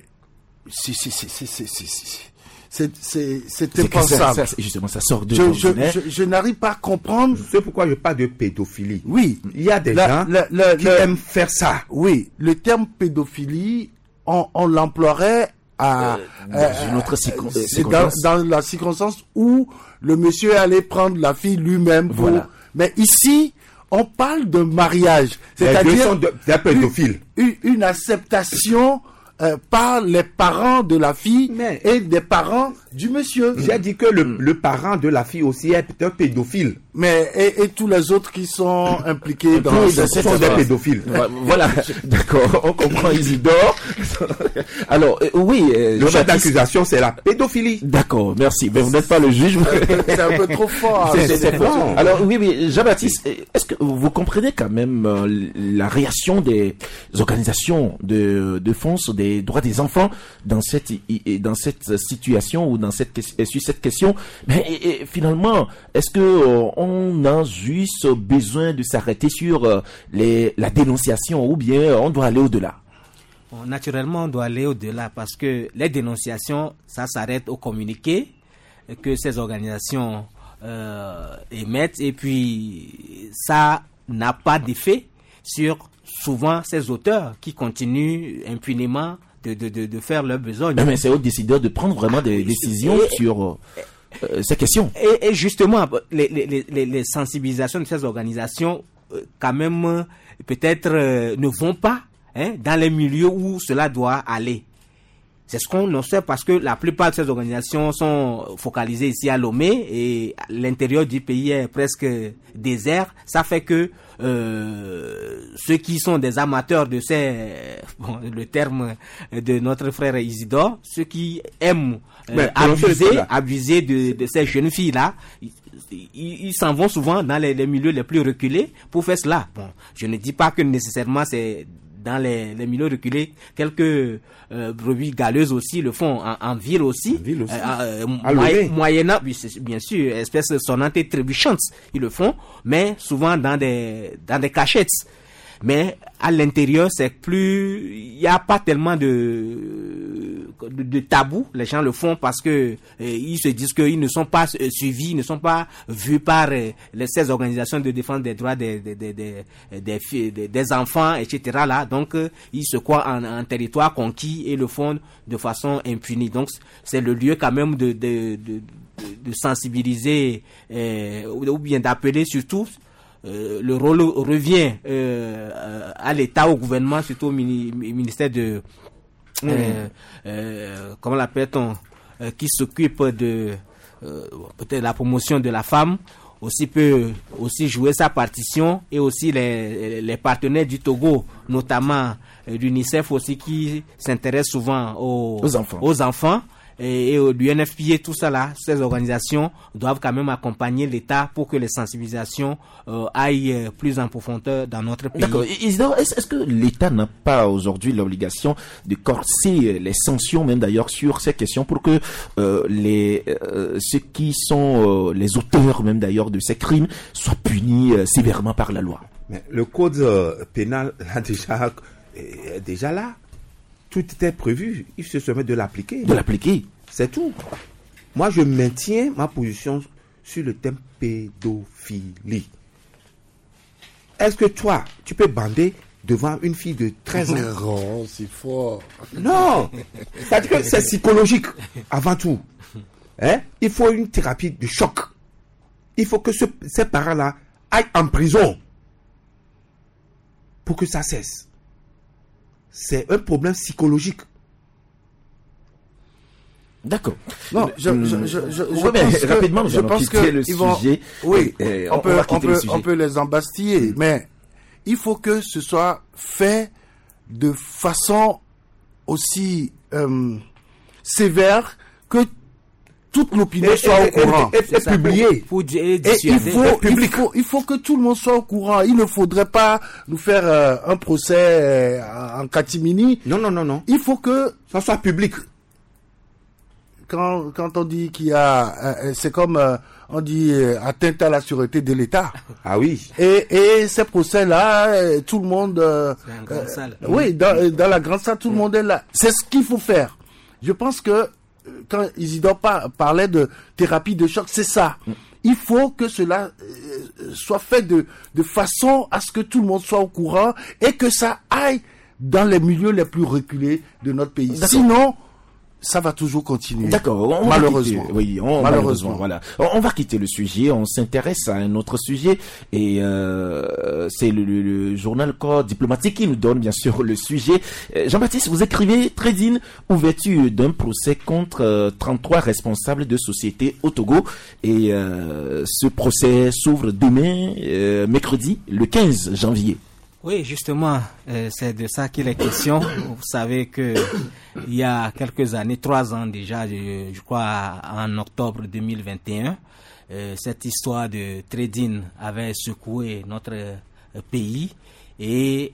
c'est impensable. Justement, ça sort de je n'arrive pas à comprendre. C'est pourquoi je parle de pédophilie. Oui. Il y a des gens qui aiment faire ça. Oui. Le terme pédophilie, on l'emploierait dans une autre circonstance. Dans la circonstance où le monsieur allait prendre la fille lui-même. Voilà. Mais ici, on parle de mariage. C'est-à-dire d'un pédophile. Une acceptation par les parents de la fille et des parents du monsieur. J'ai dit que le parent de la fille aussi est un pédophile. Mais et tous les autres qui sont impliqués dans cette sont des pédophiles. Voilà, d'accord, on comprend Isidore. Alors, oui. Le chef d'accusation, c'est la pédophilie. D'accord, merci. Mais vous n'êtes pas le juge. C'est un peu trop fort. C'est fort. Alors, oui, Jean-Baptiste, est-ce que vous comprenez quand même la réaction des organisations de défense des droits des enfants dans cette situation ou sur cette question? Mais finalement, est-ce que on a juste besoin de s'arrêter sur la dénonciation ou bien on doit aller au-delà? Naturellement, on doit aller au-delà parce que les dénonciations, ça s'arrête au communiqué que ces organisations émettent et puis ça n'a pas d'effet sur souvent ces auteurs qui continuent impunément de faire leur besogne. Mais c'est aux décideurs de prendre vraiment des décisions sur ces questions. Et justement, les sensibilisations de ces organisations, quand même, peut-être ne vont pas dans les milieux où cela doit aller. C'est ce qu'on sait parce que la plupart de ces organisations sont focalisées ici à Lomé et l'intérieur du pays est presque désert. Ça fait que ceux qui sont des amateurs de le terme de notre frère Isidore, ceux qui aiment abuser de ces jeunes filles-là, ils s'en vont souvent dans les milieux les plus reculés pour faire cela. Bon, je ne dis pas que nécessairement c'est dans les milieux reculés, quelques brebis galeuses aussi le font en ville aussi. Moyennant, bien sûr, espèces sonnantes et trébuchantes, ils le font, mais souvent dans des cachettes. Mais à l'intérieur, c'est plus, il n'y a pas tellement de tabou. Les gens le font parce que ils se disent qu'ils ne sont pas suivis, ils ne sont pas vus par ces organisations de défense des droits des enfants, etc. Là, donc ils se croient en territoire conquis et le font de façon impunie. Donc c'est le lieu quand même de sensibiliser ou bien d'appeler surtout. Le rôle revient à l'État, au gouvernement, surtout au ministère de comment l'appelle-t-on, qui s'occupe de peut-être la promotion de la femme, aussi peut aussi jouer sa partition, et aussi les partenaires du Togo, notamment l'UNICEF aussi, qui s'intéresse souvent aux enfants. Et l'UNFPA, tout ça là, ces organisations doivent quand même accompagner l'État pour que les sensibilisations aillent plus en profondeur dans notre pays. D'accord. Isidore, est-ce que l'État n'a pas aujourd'hui l'obligation de corser les sanctions, même d'ailleurs sur ces questions, pour que ceux qui sont les auteurs même d'ailleurs de ces crimes soient punis sévèrement par la loi? Mais le code pénal est déjà là. Tout était prévu, il se met de l'appliquer. C'est tout. Moi, je maintiens ma position sur le thème pédophilie. Est-ce que toi, tu peux bander devant une fille de 13 ans? Non, c'est fort. Non, c'est-à-dire que c'est psychologique avant tout. Il faut une thérapie de choc. Il faut que ces parents-là aillent en prison pour que ça cesse. C'est un problème psychologique. D'accord. Non, je pense que le sujet. Oui, on peut les embastiller, mais il faut que ce soit fait de façon aussi sévère que toute l'opinion soit au courant. Et publié. Il faut que tout le monde soit au courant. Il ne faudrait pas nous faire un procès en catimini. Non. Il faut que ça soit public. Quand on dit qu'il y a, c'est comme on dit atteinte à la sûreté de l'État. Ah oui. Et ces procès-là, tout le monde. C'est une grande salle. Oui, dans la grande salle, tout le monde est là. C'est ce qu'il faut faire. Je pense que quand Isidore parlait de thérapie de choc, c'est ça. Il faut que cela soit fait de façon à ce que tout le monde soit au courant et que ça aille dans les milieux les plus reculés de notre pays. D'accord. Sinon, ça va toujours continuer. D'accord. Malheureusement. Malheureusement. Voilà. On va quitter le sujet. On s'intéresse à un autre sujet. Et c'est le journal Corps diplomatique qui nous donne, bien sûr, le sujet. Jean-Baptiste, vous écrivez Trading, ouverture d'un procès contre 33 responsables de sociétés au Togo. Et ce procès s'ouvre demain, mercredi, le 15 janvier. Oui, justement, c'est de ça qu'il est question. Vous savez que il y a quelques années, 3 ans déjà, je crois en octobre 2021, cette histoire de trading avait secoué notre pays et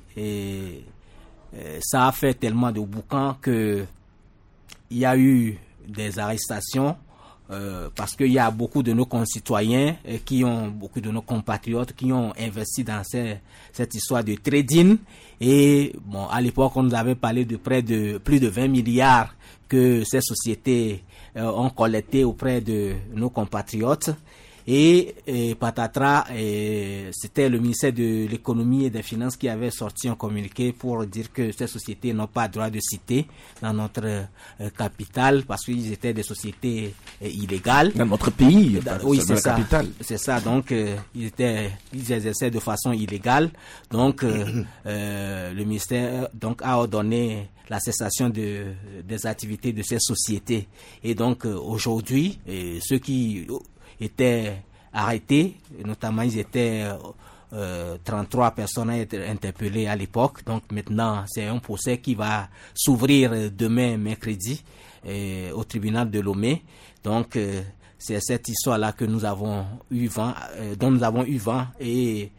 ça a fait tellement de boucan que il y a eu des arrestations. Parce qu'il y a beaucoup de nos concitoyens beaucoup de nos compatriotes qui ont investi dans cette histoire de trading. Et bon, à l'époque, on nous avait parlé de plus de 20 milliards que ces sociétés ont collecté auprès de nos compatriotes. Et patatras, c'était le ministère de l'économie et des finances qui avait sorti un communiqué pour dire que ces sociétés n'ont pas droit de citer dans notre capitale parce qu'ils étaient des sociétés illégales. Dans notre pays, oui, c'est ça. Capitale. C'est ça. Donc, ils exerçaient de façon illégale. Donc, le ministère a ordonné la cessation des activités de ces sociétés. Et donc aujourd'hui, ceux qui étaient arrêtés, notamment ils étaient 33 personnes à être interpellées à l'époque. Donc maintenant, c'est un procès qui va s'ouvrir demain, mercredi, au tribunal de Lomé. Donc c'est cette histoire-là que nous avons eu vent, dont nous avons eu vent, et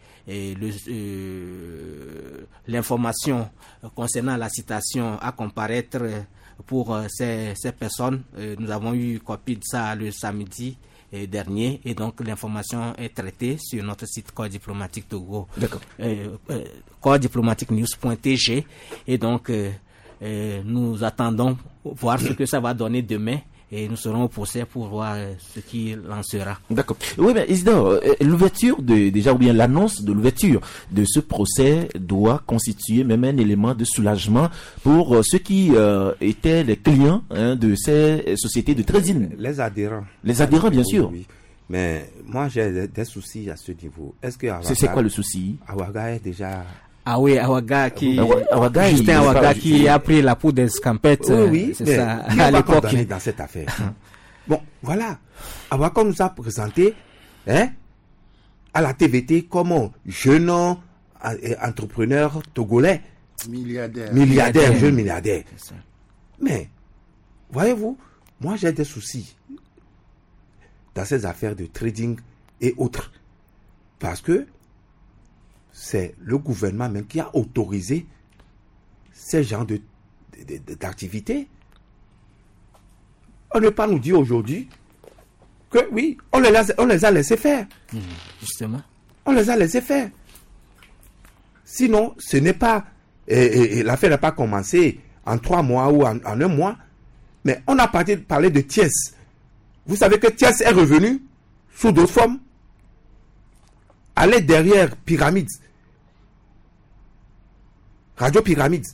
l'information concernant la citation à comparaître pour ces personnes, nous avons eu copie de ça le samedi dernier, et donc l'information est traitée sur notre site Corps Diplomatique Togo, Corps Diplomatique News.tg, et donc nous attendons voir ce que ça va donner demain. Et nous serons au procès pour voir ce qu'il en sera. D'accord. Oui, mais Isidore, l'annonce de l'ouverture de ce procès doit constituer même un élément de soulagement pour ceux qui étaient les clients de ces sociétés de trading. Les adhérents. Les adhérents, bien sûr. Oui. Mais moi, j'ai des soucis à ce niveau. Est-ce que Awaga, c'est quoi le souci? Awaga est déjà... Ah oui, Awaga Justin Awaga qui a pris la peau d'escampette. Oui, c'est ça, à l'époque. Dans cette affaire. Bon, voilà. Awaga nous a présenté, à la TVT comme un jeune entrepreneur togolais. Milliardaire, jeune milliardaire. Mais, voyez-vous, moi j'ai des soucis dans ces affaires de trading et autres. Parce que c'est le gouvernement même qui a autorisé ces genres d'activités. On ne peut pas nous dire aujourd'hui que oui, on les a laissés faire. Justement. On les a laissés faire. Sinon, ce n'est pas... l'affaire n'a pas commencé en 3 mois ou en 1 mois. Mais on a parlé de Thiès. Vous savez que Thiès est revenu sous d'autres formes. Aller derrière Pyramide, Radio Pyramide,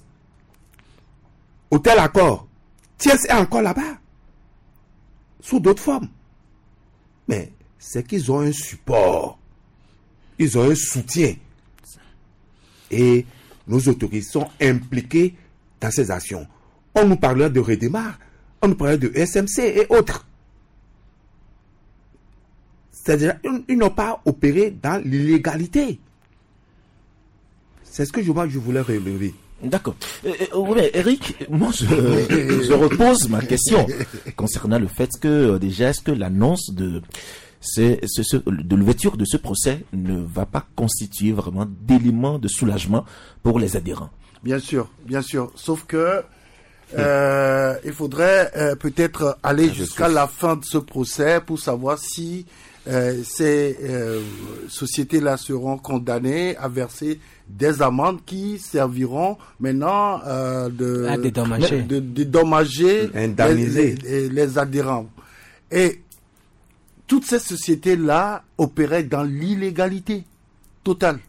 Hôtel Accord, Thiès est encore là-bas, sous d'autres formes. Mais c'est qu'ils ont un support, ils ont un soutien. Et nos autorités sont impliquées dans ces actions. On nous parlait de Redémarre, on nous parlait de SMC et autres. C'est-à-dire, ils n'ont pas opéré dans l'illégalité. C'est ce que je voulais relever. D'accord. Ouais, Eric, moi je repose ma question concernant le fait que déjà, est-ce que l'annonce de l'ouverture de ce procès ne va pas constituer vraiment d'élément de soulagement pour les adhérents? Bien sûr. Sauf que il faudrait peut-être aller jusqu'à la fin de ce procès pour savoir si ces sociétés-là seront condamnées à verser des amendes qui serviront maintenant de dédommager les adhérents. Et toutes ces sociétés-là opéraient dans l'illégalité totale.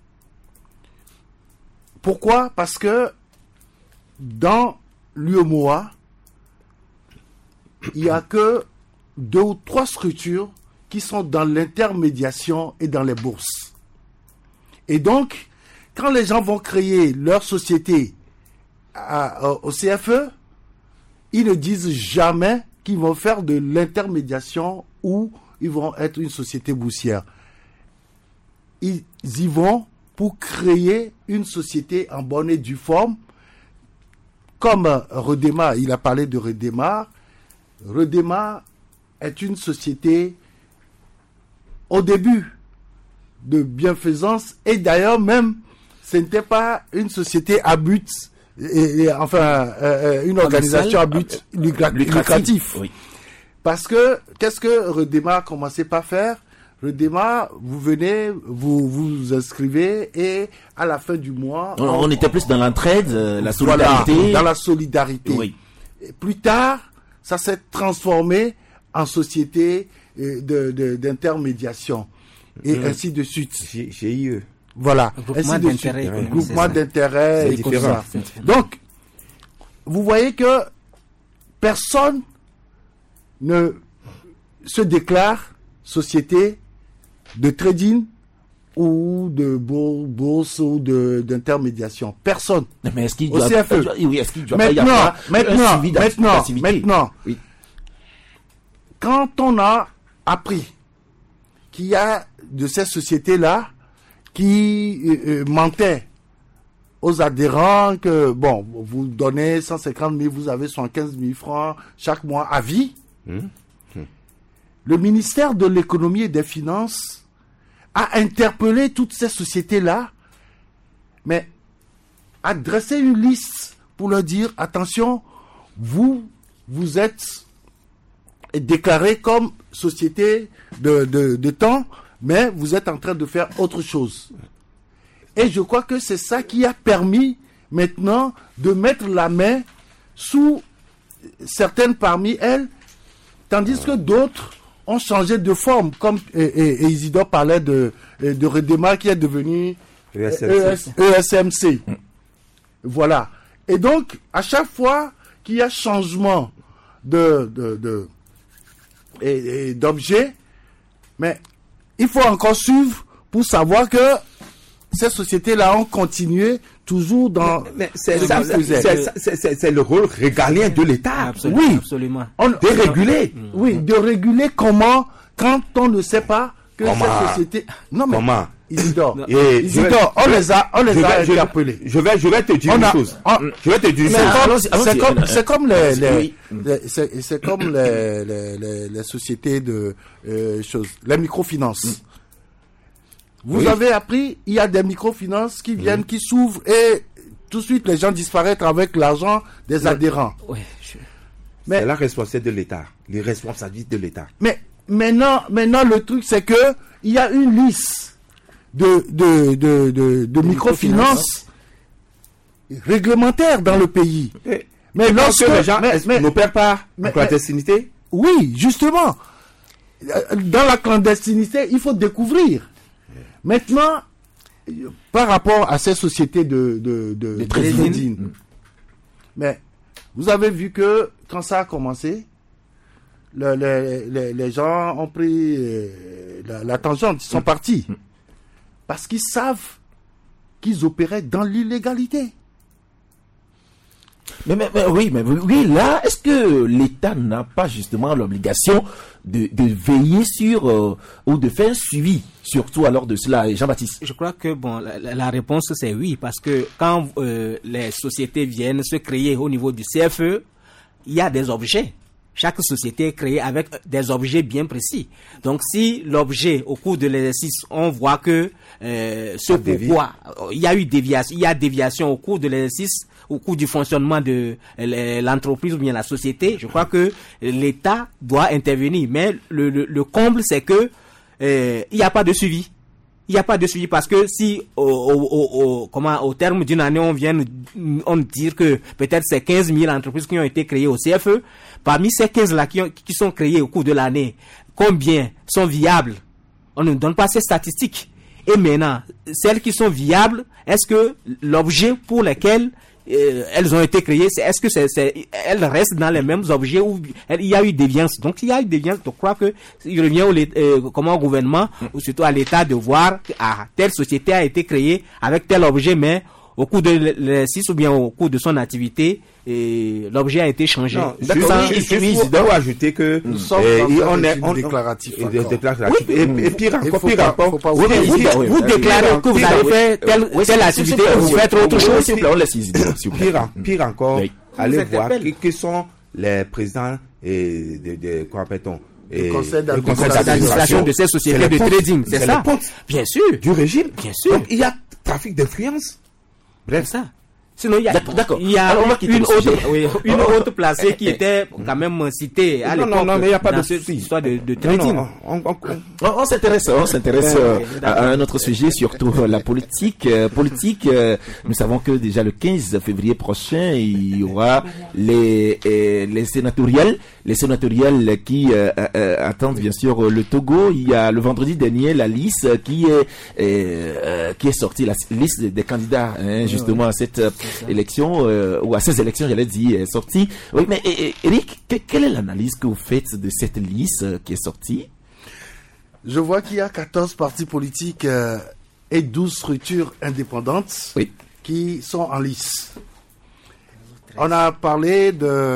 Pourquoi? Parce que dans l'UEMOA, il n'y a que 2 ou 3 structures qui sont dans l'intermédiation et dans les bourses. Et donc, quand les gens vont créer leur société au CFE, ils ne disent jamais qu'ils vont faire de l'intermédiation ou ils vont être une société boursière. Ils y vont pour créer une société en bonne et due forme. Comme Redémarre, il a parlé de Redémarre. Redémarre est une société au début de bienfaisance, et d'ailleurs même ce n'était pas une société à but, une organisation à but lucratif. Oui. Parce que qu'est-ce que Redémarre commençait par faire? Redémarre, vous venez, vous inscrivez, et à la fin du mois... On était plus dans l'entraide, la solidarité. Voilà, dans la solidarité. Oui. Et plus tard, ça s'est transformé en société d'intermédiation. Et ainsi de suite. GIE. Voilà. Groupement d'intérêt. Groupement d'intérêt et tout ça. Donc, vous voyez que personne ne se déclare société de trading ou de bourse ou d'intermédiation. Personne. Mais est-ce qu'il doit, oui, est-ce qu'il doit maintenant, oui. Quand on a appris qu'il y a de ces sociétés-là qui mentaient aux adhérents que, bon, vous donnez 150 000, vous avez 115 000 francs chaque mois à vie, le ministère de l'économie et des finances a interpellé toutes ces sociétés-là, mais a dressé une liste pour leur dire, attention, vous êtes déclaré comme société de temps, mais vous êtes en train de faire autre chose. Et je crois que c'est ça qui a permis maintenant de mettre la main sous certaines parmi elles, tandis que d'autres ont changé de forme, comme et Isidore parlait de Redema qui est devenu ESMC. Voilà. Et donc, à chaque fois qu'il y a changement d'objet, mais il faut encore suivre pour savoir que ces sociétés-là ont continué toujours dans... Mais c'est le rôle régalien de l'État. Absolument, oui, absolument. De réguler. Oui, de réguler comment, quand on ne sait pas que ces sociétés... Non, mais comment Isidore, on les a interpellés. Je vais te dire une chose. Je vais te dire une chose. C'est comme les sociétés de choses, les microfinances. Vous avez appris, il y a des microfinances qui viennent, qui s'ouvrent et tout de suite les gens disparaissent avec l'argent des adhérents. Mais c'est la responsabilité de l'État, les responsabilités de l'État. Mais maintenant le truc c'est que il y a une liste de microfinances réglementaires dans le pays. Mais lorsque les gens n'opèrent pas en clandestinité, oui, justement, dans la clandestinité, il faut découvrir. Maintenant, par rapport à ces sociétés de trading, mais vous avez vu que quand ça a commencé, les gens ont pris la tangente, ils sont partis. Parce qu'ils savent qu'ils opéraient dans l'illégalité. Mais oui, là, est-ce que l'État n'a pas justement l'obligation de veiller sur ou de faire un suivi, surtout alors de cela, Jean-Baptiste? Je crois que la réponse c'est oui, parce que quand les sociétés viennent se créer au niveau du CFE, il y a des objets. Chaque société est créée avec des objets bien précis. Donc, si l'objet, au cours de l'exercice, on voit que pourquoi il y a eu déviation au cours de l'exercice, au cours du fonctionnement de l'entreprise ou bien la société, je crois que l'État doit intervenir. Mais le comble, c'est que il n'y a pas de suivi. Il n'y a pas de suivi parce que si au terme d'une année on dire que peut-être c'est 15 000 entreprises qui ont été créées au CFE, parmi ces 15 là qui sont créées au cours de l'année, combien sont viables? On ne donne pas ces statistiques. Et maintenant, celles qui sont viables, est-ce que l'objet pour lequel elles ont été créées, est-ce que elles restent dans les mêmes objets ou il y a eu déviance? Donc il y a eu déviance. Je crois que il revient au gouvernement ou surtout à l'État de voir telle société a été créée avec tel objet, mais au cours de l'exercice ou bien au cours de son activité, l'objet a été changé. Non, je dois ajouter que on est déclaratif. Et pire encore, vous déclarez que vous avez fait telle activité, vous faites autre chose. Pire encore, allez voir qui sont les présidents de quoi appelle-t-on? Le conseil d'administration de ces sociétés de trading, c'est ça? Bien sûr. Du régime. Bien sûr. Donc il y a trafic d'influence. Bref, ça. Sinon, il y a une autre placée qui était quand même citée à l'époque. Non, mais il n'y a pas de cette histoire de trading. On s'intéresse à un autre sujet, surtout la politique. Nous savons que déjà le 15 février prochain, il y aura les sénatoriales. Les sénatoriales qui attendent bien sûr le Togo. Il y a le vendredi dernier la liste qui est sortie, la liste des candidats justement à cette élection ou à ces élections, j'allais dire, est sortie. Oui, mais Eric, quelle est l'analyse que vous faites de cette liste qui est sortie? Je vois qu'il y a 14 partis politiques et 12 structures indépendantes qui sont en lice. On a parlé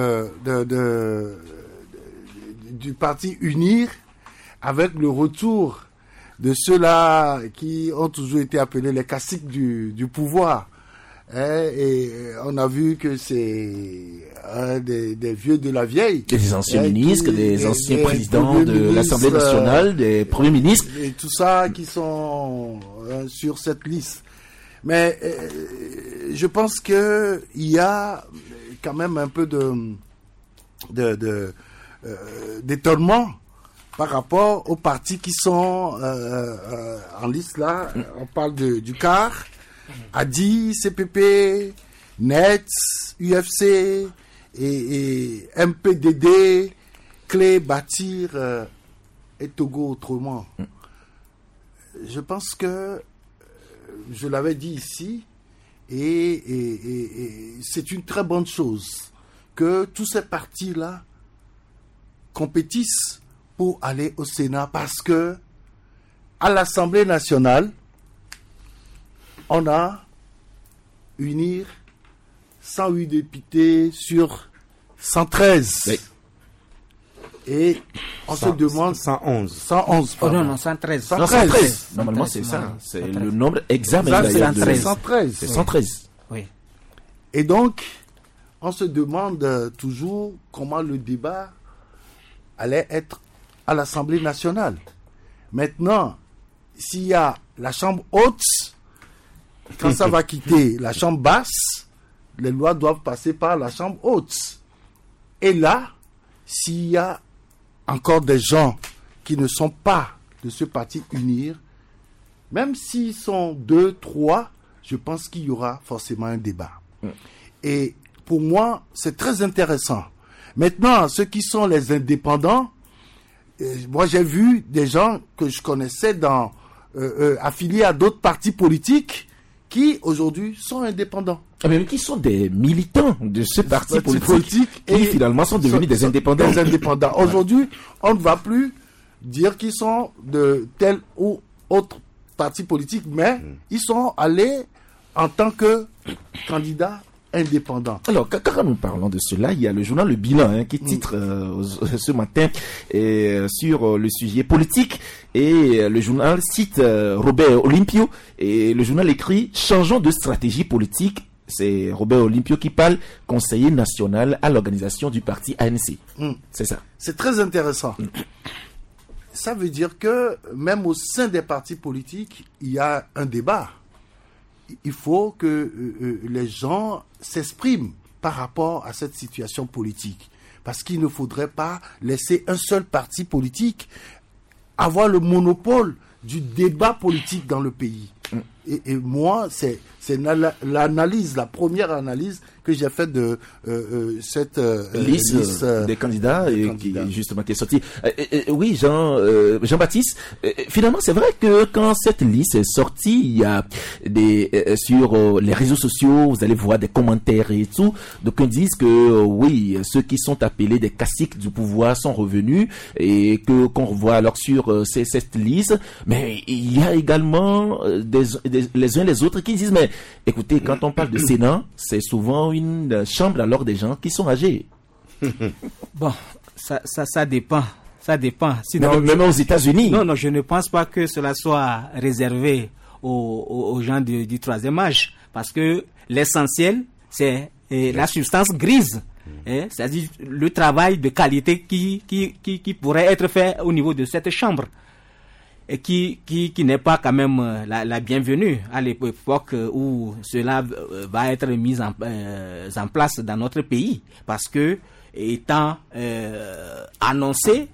du parti UNIR avec le retour de ceux-là qui ont toujours été appelés les caciques du pouvoir. Et on a vu que c'est des vieux de la vieille. Des anciens ministres, des anciens présidents de l'Assemblée nationale, des premiers ministres. Et tout ça qui sont sur cette liste. Mais je pense qu'il y a quand même un peu d'étonnement par rapport aux partis qui sont en liste là. On parle du CAR, ADI, CPP, NET, UFC et MPDD, Clé, Bâtir et Togo autrement. Je pense que je l'avais dit ici et c'est une très bonne chose que tous ces partis-là compétissent pour aller au Sénat parce que à l'Assemblée nationale, on a UNIR 108 députés sur 113. Oui. Et on se demande 111. Oh non, 113. 113. Normalement, c'est ça. C'est 113. Le nombre exact. C'est 113. C'est 113. Oui. Et donc, on se demande toujours comment le débat allait être à l'Assemblée nationale. Maintenant, s'il y a la Chambre haute, quand ça va quitter la Chambre basse, les lois doivent passer par la Chambre haute. Et là, s'il y a encore des gens qui ne sont pas de ce parti UNIR, même s'ils sont 2, 3, je pense qu'il y aura forcément un débat. Et pour moi, c'est très intéressant. Maintenant, ceux qui sont les indépendants, moi j'ai vu des gens que je connaissais affiliés à d'autres partis politiques qui aujourd'hui sont indépendants. Mais qui sont des militants de ce parti politique qui finalement sont devenus des indépendants. Des indépendants. Aujourd'hui, on ne va plus dire qu'ils sont de tel ou autre parti politique, mais ils sont allés en tant que candidats indépendants. Alors, quand nous parlons de cela, il y a le journal Le Bilan qui titre ce matin sur le sujet politique, et le journal cite Robert Olimpio, et le journal écrit « Changeons de stratégie politique ». C'est Robert Olimpio qui parle, conseiller national à l'organisation du parti ANC. C'est ça. C'est très intéressant. Ça veut dire que même au sein des partis politiques, il y a un débat. Il faut que les gens s'expriment par rapport à cette situation politique. Parce qu'il ne faudrait pas laisser un seul parti politique avoir le monopole du débat politique dans le pays. Et moi, c'est l'analyse, la première analyse que j'ai faite de cette liste des candidats qui justement qui est sortie. Oui, Jean-Baptiste. Finalement, c'est vrai que quand cette liste est sortie, il y a sur les réseaux sociaux, vous allez voir des commentaires et tout. Donc on dit que oui, ceux qui sont appelés des caciques du pouvoir sont revenus et qu'on revoit alors sur cette liste. Mais il y a également les uns les autres qui disent mais écoutez, quand on parle de Sénat, c'est souvent une chambre alors des gens qui sont âgés. Bon, ça dépend. Ça dépend. Sinon, même aux États-Unis. Non, je ne pense pas que cela soit réservé aux gens du troisième âge, parce que l'essentiel c'est la substance grise. C'est-à-dire le travail de qualité qui pourrait être fait au niveau de cette chambre. Et qui n'est pas quand même la bienvenue à l'époque où cela va être mis en place dans notre pays, parce que étant annoncé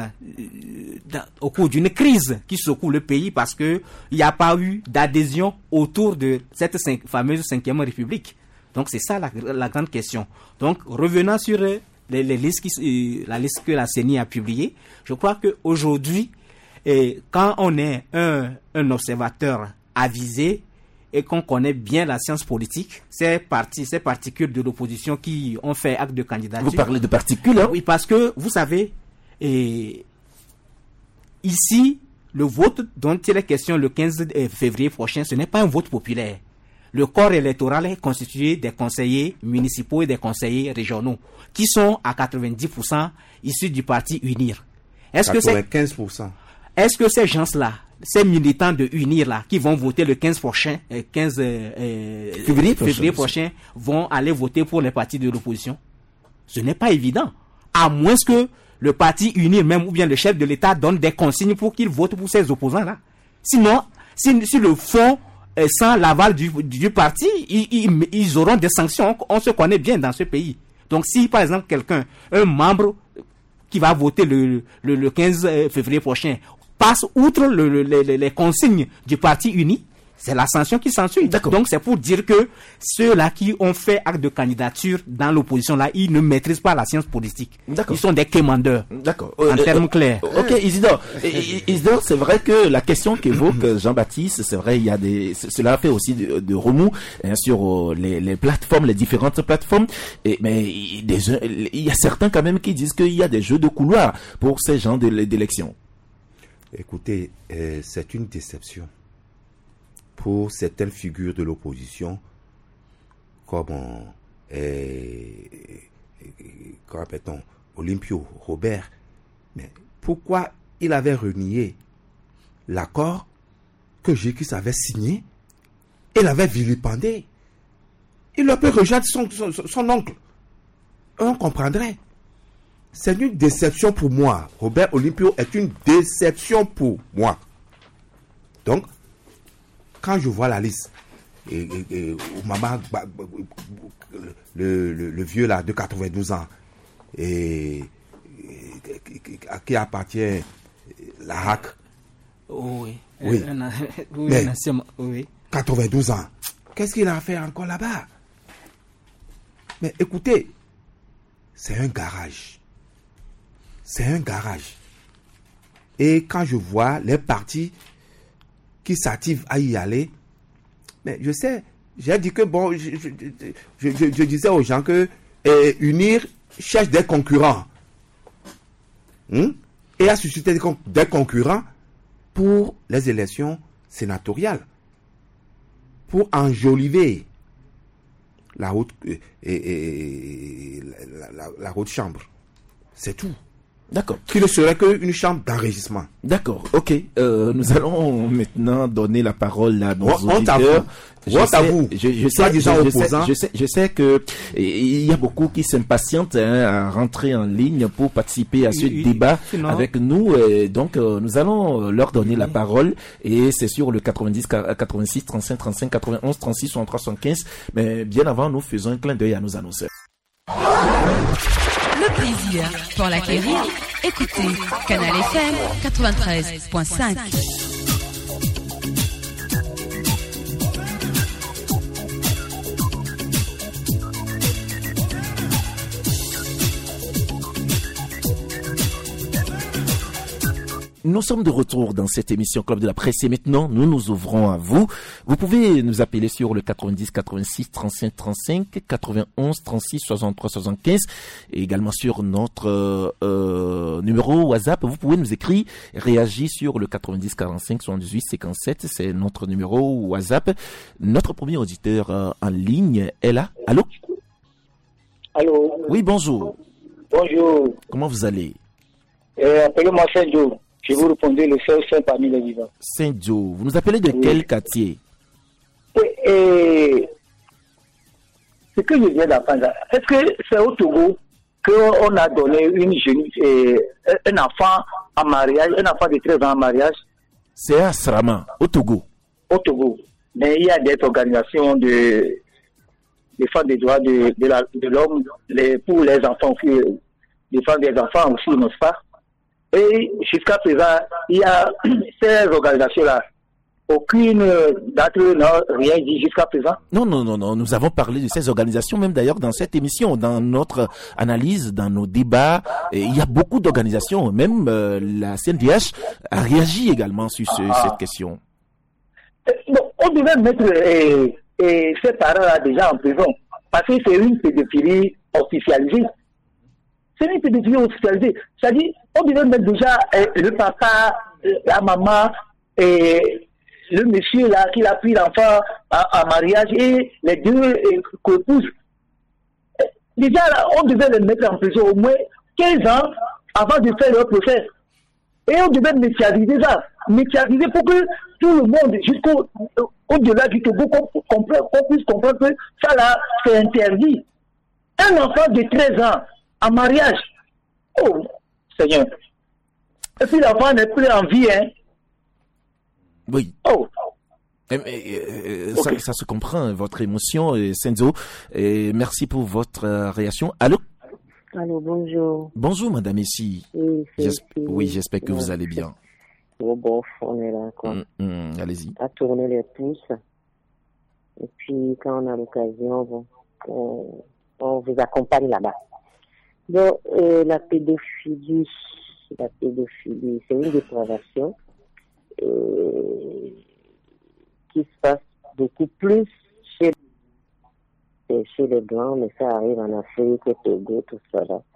au cours d'une crise qui secoue le pays, parce que il n'y a pas eu d'adhésion autour de cette fameuse 5e République. Donc c'est ça la grande question. Donc revenant sur les listes la liste que la CENI a publiée, je crois que aujourd'hui, et quand on est un observateur avisé et qu'on connaît bien la science politique, ces particules de l'opposition qui ont fait acte de candidature. Vous parlez de particules, hein? Oui, parce que vous savez, ici, le vote dont il est question le 15 février prochain, ce n'est pas un vote populaire. Le corps électoral est constitué des conseillers municipaux et des conseillers régionaux qui sont à 90% issus du parti UNIR. 95%. Est-ce que ces gens-là, ces militants de UNIR là, qui vont voter le 15 février prochain, vont aller voter pour les partis de l'opposition? Ce n'est pas évident. À moins que le parti UNIR même ou bien le chef de l'État donne des consignes pour qu'ils votent pour ces opposants-là. Sinon, si le fond sans l'aval du parti, ils auront des sanctions. On se connaît bien dans ce pays. Donc si par exemple un membre qui va voter le 15 février prochain, passe outre les consignes du parti uni, c'est la sanction qui s'ensuit. Donc c'est pour dire que ceux-là qui ont fait acte de candidature dans l'opposition là, ils ne maîtrisent pas la science politique. Ils sont des quémandeurs. En termes clairs. Ok, Isidore. Isidore, c'est vrai que la question qu'évoque Jean-Baptiste, c'est vrai, cela fait aussi de remous sur les plateformes, les différentes plateformes. Mais il y a certains quand même qui disent qu'il y a des jeux de couloir pour ces gens d'élection. Écoutez, c'est une déception pour certaines figures de l'opposition, comme Olympio Robert. Mais pourquoi il avait renié l'accord que Jékis avait signé et l'avait vilipendé? Il aurait pu rejoindre son oncle. On comprendrait. C'est une déception pour moi. Robert Olympio est une déception pour moi. Donc, quand je vois la liste, maman, le vieux là de 92 ans, à qui appartient la HAC. Oui. Mais 92 ans. Qu'est-ce qu'il a fait encore là-bas? Mais écoutez, c'est un garage. C'est un garage. Et quand je vois les partis qui s'activent à y aller, mais je sais, j'ai dit que bon, je disais aux gens que UNIR cherche des concurrents. Et a suscité des concurrents pour les élections sénatoriales, pour enjoliver la haute chambre. C'est tout. D'accord. Qui ne serait qu'une chambre d'enregistrement. D'accord, ok. Nous allons maintenant donner la parole à nos auditeurs. Je sais que il y a beaucoup qui s'impatientent à rentrer en ligne pour participer à ce débat avec nous. Donc, nous allons leur donner la parole. Et c'est sur le 90, 86, 35, 35, 91, 36, 63, 75. Mais bien avant, nous faisons un clin d'œil à nos annonceurs. Le plaisir pour l'acquérir. Écoutez Canal FM 93.5. Nous sommes de retour dans cette émission Club de la Presse et maintenant nous nous ouvrons à vous. Vous pouvez nous appeler sur le 90 86 35 35 91 36 63 75 et également sur notre numéro WhatsApp. Vous pouvez nous écrire, réagir sur le 90 45 78 57. C'est notre numéro WhatsApp. Notre premier auditeur en ligne est là. Allô? Allô? Oui, bonjour. Bonjour. Comment vous allez? Appelez-moi Saint-Joe. Je vous répondais le seul saint parmi les vivants. Saint-Joe, vous nous appelez de quel quartier? Ce que je viens d'apprendre, est-ce que c'est au Togo qu'on a donné un enfant en mariage, un enfant de 13 ans en mariage? C'est à Srama, au Togo. Au Togo. Mais il y a des organisations de défense des droits de l'homme pour les enfants, défense des enfants aussi, n'est-ce pas? Et jusqu'à présent, il y a ces organisations-là. Aucune d'entre eux n'a rien dit jusqu'à présent. Non. Nous avons parlé de ces organisations, même d'ailleurs dans cette émission, dans notre analyse, dans nos débats. Et il y a beaucoup d'organisations. Même la CNDH a réagi également sur cette question. On devait mettre ces parents-là déjà en prison. Parce que c'est une pédophilie officialisée. C'est une pédophilie officialisée. C'est-à-dire, on devait mettre déjà le papa la maman et le monsieur là qui a pris l'enfant en mariage et les deux épouses. Déjà, là, on devait les mettre en prison au moins 15 ans avant de faire leur procès. Et on devait médiatiser ça. Médiatiser pour que tout le monde, jusqu'au-delà du Togo, qu'on puisse comprendre que ça là, c'est interdit. Un enfant de 13 ans en mariage. Oh, Seigneur. Et puis l'enfant n'est plus en vie, hein. Oui. Oh. Ça se comprend, votre émotion, Senzo. Et merci pour votre réaction. Allô? Allô, bonjour. Bonjour, madame ici. Oui, j'espère que vous allez bien. Bon, on est là, quoi. Allez-y. À tourner les pouces. Et puis, quand on a l'occasion, on vous accompagne là-bas. Donc, la pédophilie, c'est une dépravation qui se passe beaucoup plus chez les Blancs, mais ça arrive en Afrique, au Togo, tout ça là.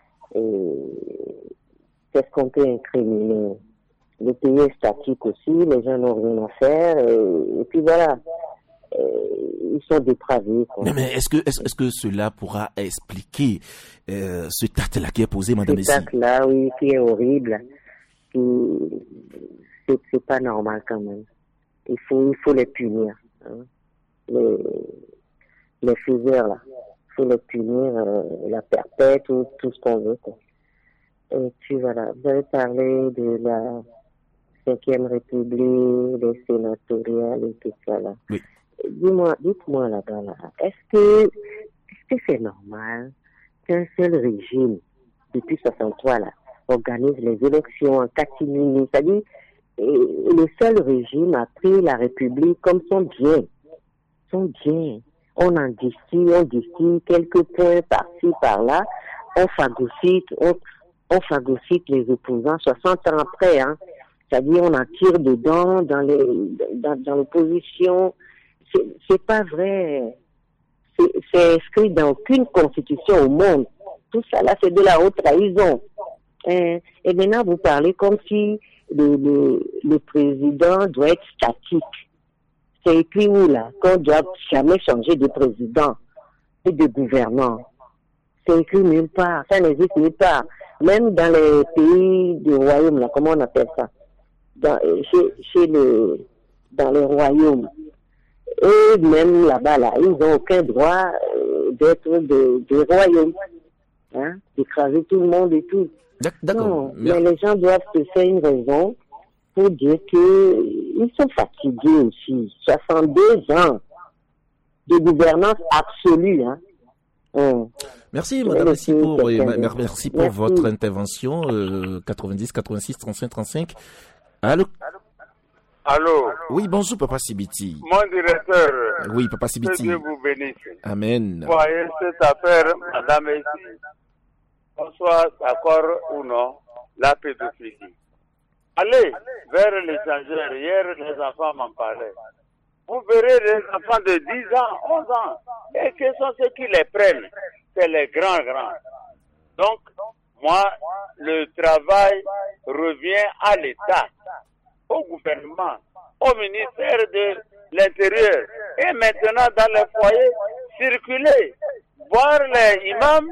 Qu'est-ce qu'on peut incriminer? Le pays est statique aussi, les gens n'ont rien à faire, et puis voilà. Ils sont dépravés, quoi. Mais est-ce que cela pourra expliquer ce acte-là qui est posé, madame Messi? Cet acte-là, oui, qui est horrible. C'est pas normal quand même. Il faut les punir. Hein. Les faiseurs, là. Il faut les punir, la perpète ou tout ce qu'on veut, quoi. Et puis voilà, vous avez parlé de la 5e République, des sénatoriales et tout ça, là. Oui. Dites-moi là-bas, là, est-ce que c'est normal qu'un seul régime, depuis 63, là, organise les élections en catimini? C'est-à-dire, le seul régime a pris la République comme son bien. Son bien. On en distille quelques points par-ci, par-là. On phagocyte les opposants 60 ans après, hein. C'est-à-dire, on en tire dedans, dans l'opposition. C'est pas vrai. C'est inscrit dans aucune constitution au monde. Tout ça là, c'est de la haute trahison. Et maintenant, vous parlez comme si le président doit être statique. C'est écrit où là? Qu'on doit jamais changer de président et de gouvernant. C'est écrit nulle part. Ça n'existe nulle part. Même dans les pays du royaume, là, comment on appelle ça? Dans les royaumes. Et même là-bas, là, ils n'ont aucun droit d'être des royaumes. Hein? D'écraser tout le monde et tout. D'accord. Non, mais les gens doivent se faire une raison pour dire qu'ils sont fatigués aussi. 62 ans de gouvernance absolue. Hein? Merci, madame, merci pour votre intervention. 90, 86, 35, 35. Allô? Allô? Oui, bonjour, Papa Sibiti. Mon directeur. Oui, Papa Sibiti. Que Dieu vous bénisse. Amen. Voyez cette affaire, madame, ici. Qu'on soit d'accord ou non, la pédophilie. Allez vers l'échangeur. Hier, les enfants m'en parlaient. Vous verrez les enfants de 10 ans, 11 ans. Et que sont ceux qui les prennent? C'est les grands. Donc, moi, le travail revient à l'État, au gouvernement, au ministère de l'Intérieur. Et maintenant, dans les foyers, circuler, voir les imams,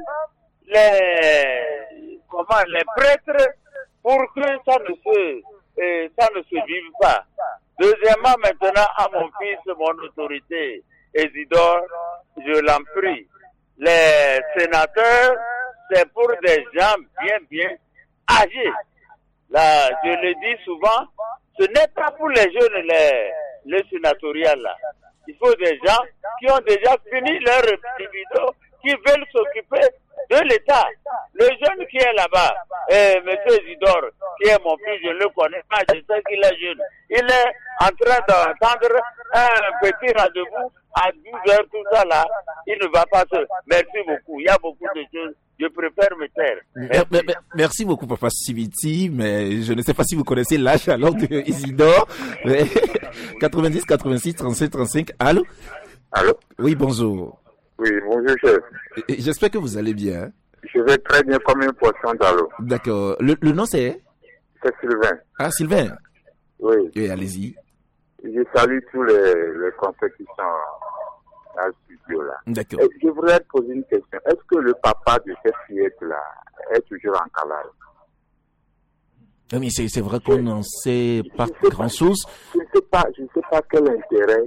les prêtres, pour que ça ne se vive pas. Deuxièmement, maintenant, à mon fils, mon autorité, Isidore, je l'en prie. Les sénateurs, c'est pour des gens bien âgés. Là, je le dis souvent, ce n'est pas pour les jeunes, le sénatorial là. Il faut des gens qui ont déjà fini leur libido, qui veulent s'occuper de l'État. Le jeune qui est là-bas, monsieur Isidore, qui est mon fils, je ne le connais pas, je sais qu'il est jeune. Il est en train d'entendre un petit rendez-vous à 12 heures, tout ça là. Il ne va pas se... Merci beaucoup. Il y a beaucoup de choses. Je préfère me taire. Merci beaucoup, Papa Sibiti, mais je ne sais pas si vous connaissez l'âge alors de Isidore. 90, 86, 37, 35. Allô? Allô? Oui, bonjour. Oui, bonjour, chef. J'espère que vous allez bien. Je vais très bien comme une poisson d'allô. D'accord. Le nom c'est? c'est Sylvain. Ah, Sylvain. Oui. Oui, allez-y. Je salue tous les compétitions dans le studio là. D'accord. Je voudrais poser une question. Est-ce que le papa de cette fillette-là est toujours en cavale? Oui, c'est vrai qu'on n'en sait pas grand-chose. Je ne sais pas quel intérêt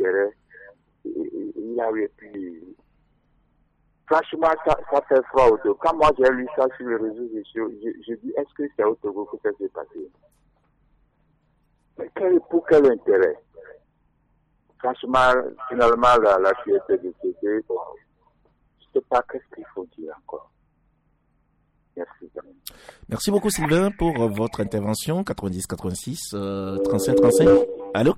il a eu. Puis, franchement, ça fait froid au Togo. Quand moi j'ai lu ça sur les réseaux sociaux, je dis, est-ce que c'est au Togo que ça s'est passé? Mais pour quel intérêt? Franchement, finalement, la fillette est décédée. Bon, je ne sais pas qu'est-ce qu'il faut dire encore. Merci. Merci beaucoup, Sylvain, pour votre intervention. 90 86 35 35. Allô?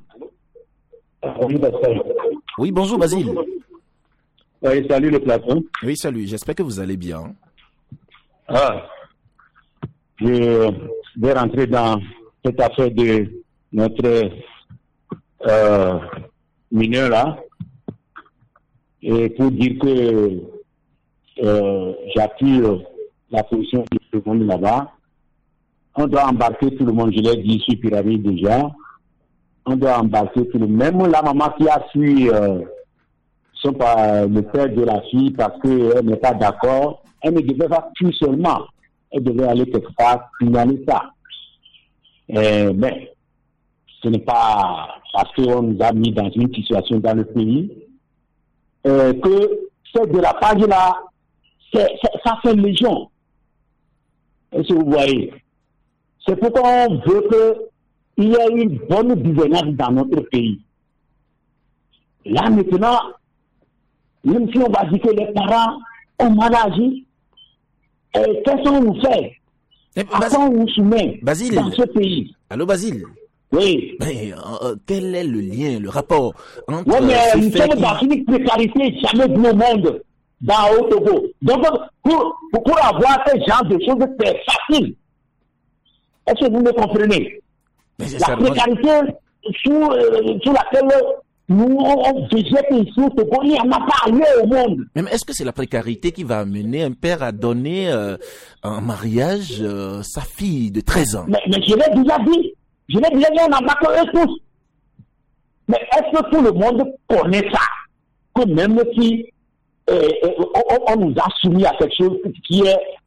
Oui, bonjour, Basile. Oui, salut le plateau. Oui, salut. J'espère que vous allez bien. Ah, je vais rentrer dans cette affaire de notre mineur là, et pour dire que j'appuie la position du monde là-bas. On doit embarquer tout le monde, je l'ai dit sur Pyramide déjà. On doit embarquer tout le monde. Même la maman qui a fui le père de la fille parce qu'elle n'est pas d'accord, elle ne devait pas fuir seulement. Elle devait aller quelque part signaler ça. Mais ce n'est pas parce qu'on nous a mis dans une situation dans le pays que c'est de la page là, ça fait légion. Est-ce que vous voyez? C'est pourquoi on veut qu'il y ait une bonne gouvernance dans notre pays. Là maintenant, même si on va dire que les parents ont mal agi, qu'est-ce qu'on nous fait? À quoi on nous soumet dans ce pays? Allô, Basile? Oui. Mais quel est le lien, le rapport entre... Oui, mais nous sommes dans une précarité jamais vue au monde, au Togo. Donc, pour avoir ce genre de choses, c'est facile. Est-ce que vous me comprenez? La précarité sous laquelle nous on végète ici au Togo, il n'y en a pas ailleurs au monde. Même est-ce que c'est la précarité qui va amener un père à donner en mariage sa fille de 13 ans? Mais je l'ai déjà dit. Je l'ai déjà dit, on en marque eux tous. Mais est-ce que tout le monde connaît ça? Que même si on nous a soumis à quelque chose qui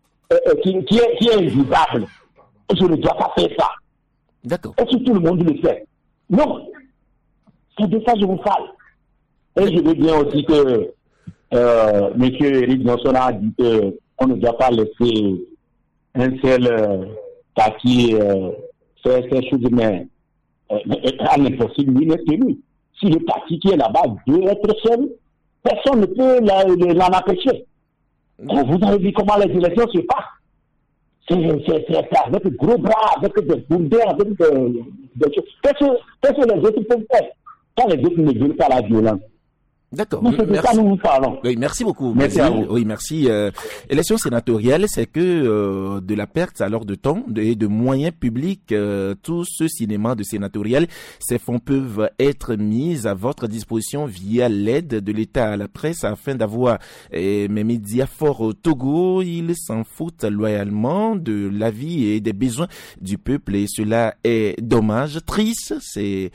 est invivable, je ne dois pas faire ça. D'accord. Est-ce que tout le monde le fait? Non. C'est de ça que je vous parle. Et je veux bien aussi que M. Eric Johnson a dit qu'on ne doit pas laisser un seul parti faire ces choses, mais à l'impossible, lui n'est tenu. Si le parti qui est là-bas veut être seul, personne ne peut l'en empêcher. Vous avez vu comment les élections se passent. C'est avec gros bras, avec des bombes, avec des choses. Qu'est-ce que les autres peuvent faire quand les autres ne veulent pas la violence? D'accord. C'est de ça que nous parlons. Oui, merci beaucoup. Merci à vous. Oui, merci. Élection sénatoriale, c'est que de la perte alors de temps et de moyens publics, tout ce cinéma de sénatorial, ces fonds peuvent être mis à votre disposition via l'aide de l'État à la presse afin d'avoir mes médias forts au Togo. Ils s'en foutent loyalement de la vie et des besoins du peuple et cela est dommage, triste. C'est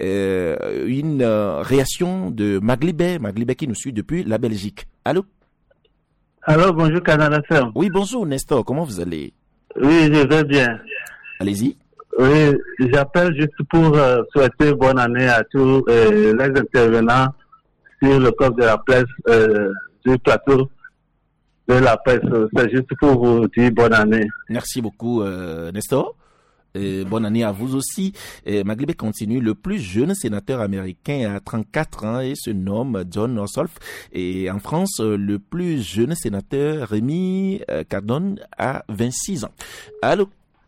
une réaction de Maglibé qui nous suit depuis la Belgique. Allô? Allô, bonjour Canal FM. Oui, bonjour Nestor, comment vous allez? Oui, je vais bien. Allez-y. Oui, j'appelle juste pour souhaiter bonne année à tous les intervenants sur le corps de la presse du plateau de la presse. C'est juste pour vous dire bonne année. Merci beaucoup Nestor. Bonne année à vous aussi. Maglibé continue. Le plus jeune sénateur américain a 34 ans et se nomme John Ossoff. Et en France, le plus jeune sénateur Rémi Cardone a 26 ans. Allô?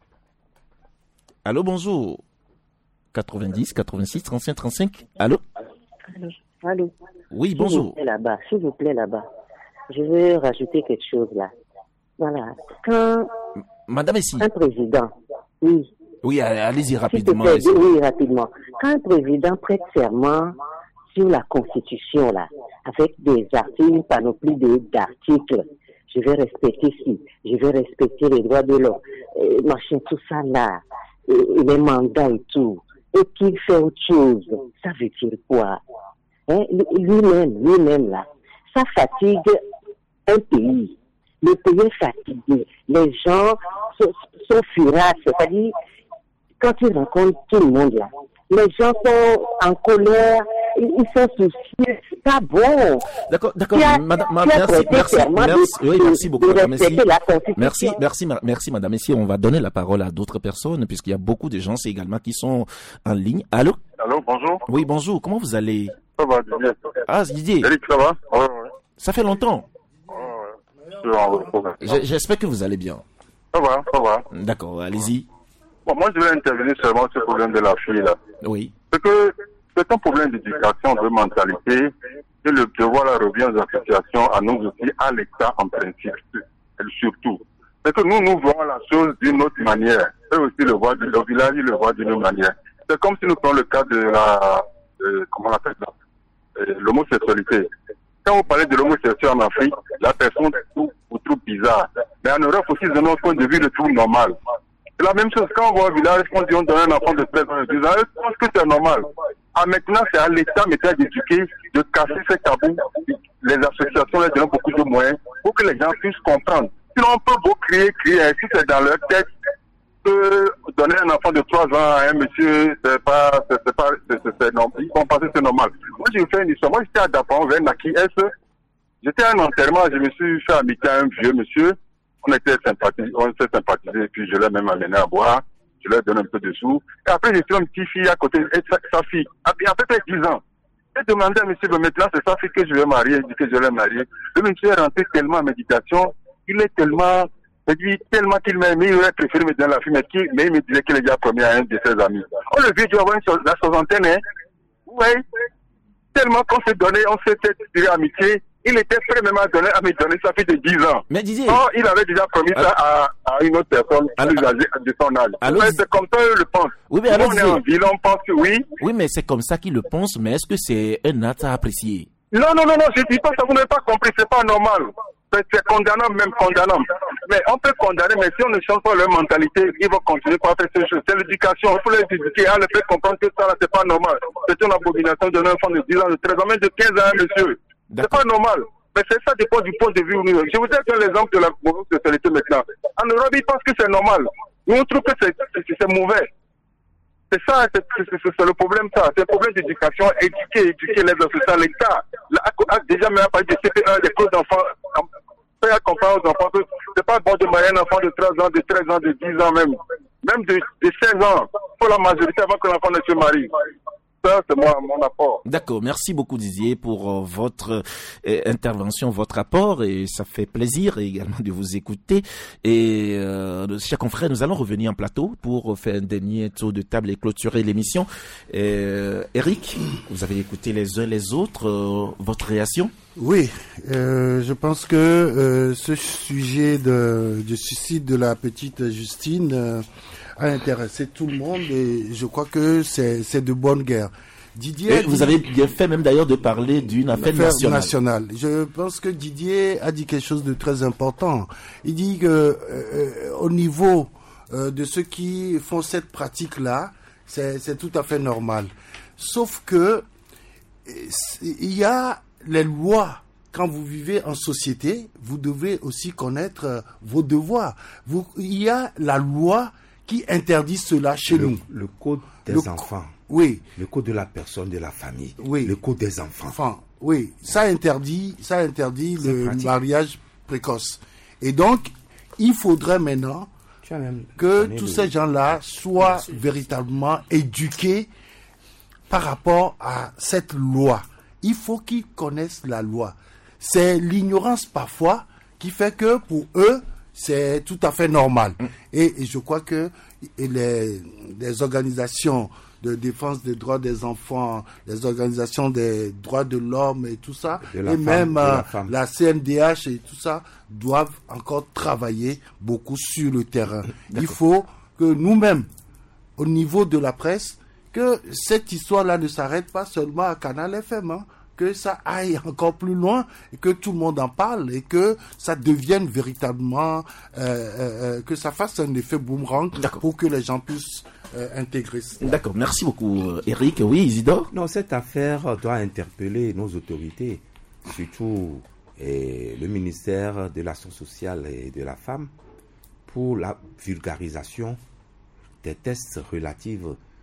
Allô, bonjour. 90, 86, 35, 35. Allô? Allô? Oui, bonjour. S'il vous plaît, là-bas. Je veux rajouter quelque chose là. Voilà. Quand Madame Essi. Un président, oui. Oui, allez-y rapidement. Oui, rapidement. Quand un président prête serment sur la Constitution, là, avec des articles, une panoplie d'articles, je vais respecter ci, je vais respecter les droits de l'homme, machin, tout ça là, et les mandats et tout, et qu'il fait autre chose, ça veut dire quoi? Lui-même là, ça fatigue un pays. Le pays est fatigué. Les gens sont furax, c'est-à-dire, quand ils rencontrent tout le monde là, les gens sont en colère, ils sont soucieux, c'est pas bon. D'accord, madame, merci beaucoup, madame. Merci, madame. Ici, on va donner la parole à d'autres personnes, puisqu'il y a beaucoup de gens également qui sont en ligne. Allô, bonjour. Oui, bonjour, comment vous allez? Ça va, Didier. Ah, Didier. Eric, ça va? Ouais. Ça fait longtemps. Ouais. J'espère que vous allez bien. Ça va. D'accord, allez-y. Bon, moi, je vais intervenir seulement sur le problème de la fille, là. Oui. C'est que c'est un problème d'éducation, de mentalité, et le devoir là revient aux associations, à nous aussi, à l'État en principe, et surtout. C'est que nous voyons la chose d'une autre manière. Eux aussi le village, ils le voient d'une autre manière. C'est comme si nous prenons le cas de comment on appelle ça, l'homosexualité. Quand vous parlez de l'homosexualité en Afrique, la personne vous trouve bizarre. Mais en Europe aussi, de notre point de vue, le trouve normal. C'est la même chose quand on va au village, on dit on donne un enfant de 13 ans, de 10 ans, je pense que c'est normal. Maintenant, c'est à l'État d'éduquer, de casser ces tabous. Les associations leur donnent beaucoup de moyens pour que les gens puissent comprendre. Sinon, on peut beau crier, si c'est dans leur tête, que donner un enfant de 3 ans à un monsieur, c'est normal. Ils vont penser que c'est normal. Moi, j'ai fait une histoire. Moi, j'étais à Dapan, vers Naki S. J'étais à un enterrement, je me suis fait amitié à un vieux monsieur. On s'est sympathisé, et puis je l'ai même amené à boire. Je lui ai donné un peu de sous. Et après, j'ai trouvé une petite fille à côté, sa fille. Et après, elle a 10 ans. J'ai demandé à monsieur, maintenant, c'est sa fille que je vais marier. Il dit que je l'ai mariée. Le monsieur est rentré tellement en méditation. Il est tellement qu'il m'a aimé, il aurait préféré me donner la fille, mais il me disait qu'il est déjà promis à un de ses amis. Oh, le vieux, tu vas voir la soixantaine, hein. Oui. Tellement qu'on s'est donné, on s'est tiré amitié. Il était prêt même à me donner sa fille de 10 ans. Mais Didier. Oh, il avait déjà promis ça à une autre personne plus âgée de son âge. C'est comme ça qu'ils le pensent. Oui, mais alors, on est en ville, on pense que oui. Oui, mais c'est comme ça qu'ils le pensent, mais est-ce que c'est un acte à apprécier? Non, je dis pas ça, vous n'avez pas compris, c'est pas normal. C'est condamnable, même condamnable. Mais on peut condamner, mais si on ne change pas leur mentalité, ils vont continuer par faire ces choses. C'est l'éducation, il faut les éduquer, les faire comprendre que ça, là, c'est pas normal. C'est une abomination d'un enfant de 10 ans, de 13 ans, même de 15 ans, monsieur. C'est pas normal. Mais c'est ça dépend du point de vue. Je vous ai donné l'exemple de la homosexualité maintenant. En Europe, ils pensent que c'est normal. Nous, on trouve que c'est mauvais. C'est ça, c'est le problème, ça. C'est le problème d'éducation. Éduquer les associations, l'État. Déjà, même à partir de CP1, des cours d'enfants, faire comprendre aux enfants que c'est pas bon de marier un enfant de 13 ans, de 10 ans même. Même de 16 ans. Pour la majorité avant que l'enfant ne se marie. Ça, c'est mon apport. D'accord, merci beaucoup Didier pour votre intervention, votre apport, et ça fait plaisir également de vous écouter. Et chers confrères, nous allons revenir en plateau pour faire un dernier tour de table et clôturer l'émission. Eric, vous avez écouté les uns les autres, votre réaction? Oui, je pense que ce sujet du suicide de la petite Justine a intéressé tout le monde, et je crois que c'est de bonne guerre. Didier, vous avez bien fait même d'ailleurs de parler d'une affaire nationale. Je pense que Didier a dit quelque chose de très important. Il dit que au niveau de ceux qui font cette pratique-là, c'est tout à fait normal. Sauf que il y a les lois. Quand vous vivez en société, vous devez aussi connaître vos devoirs. Il y a la loi qui interdit cela chez nous. Le code des enfants. Oui. Le code de la personne, de la famille. Oui. Le code des enfants. Oui. Ça interdit le mariage précoce. Et donc, il faudrait maintenant que tous ces gens-là soient véritablement éduqués par rapport à cette loi. Il faut qu'ils connaissent la loi. C'est l'ignorance parfois qui fait que pour eux, c'est tout à fait normal. Et je crois que les organisations de défense des droits des enfants, les organisations des droits de l'homme et tout ça, et même la CNDH et tout ça, doivent encore travailler beaucoup sur le terrain. Il faut que nous-mêmes, au niveau de la presse, que cette histoire-là ne s'arrête pas seulement à Canal FM, que ça aille encore plus loin et que tout le monde en parle et que ça devienne véritablement, que ça fasse un effet boomerang pour que les gens puissent intégrer. D'accord, merci beaucoup Eric. Oui, Isidore? Non, cette affaire doit interpeller nos autorités, surtout le ministère de l'Action sociale et de la femme, pour la vulgarisation des tests relatifs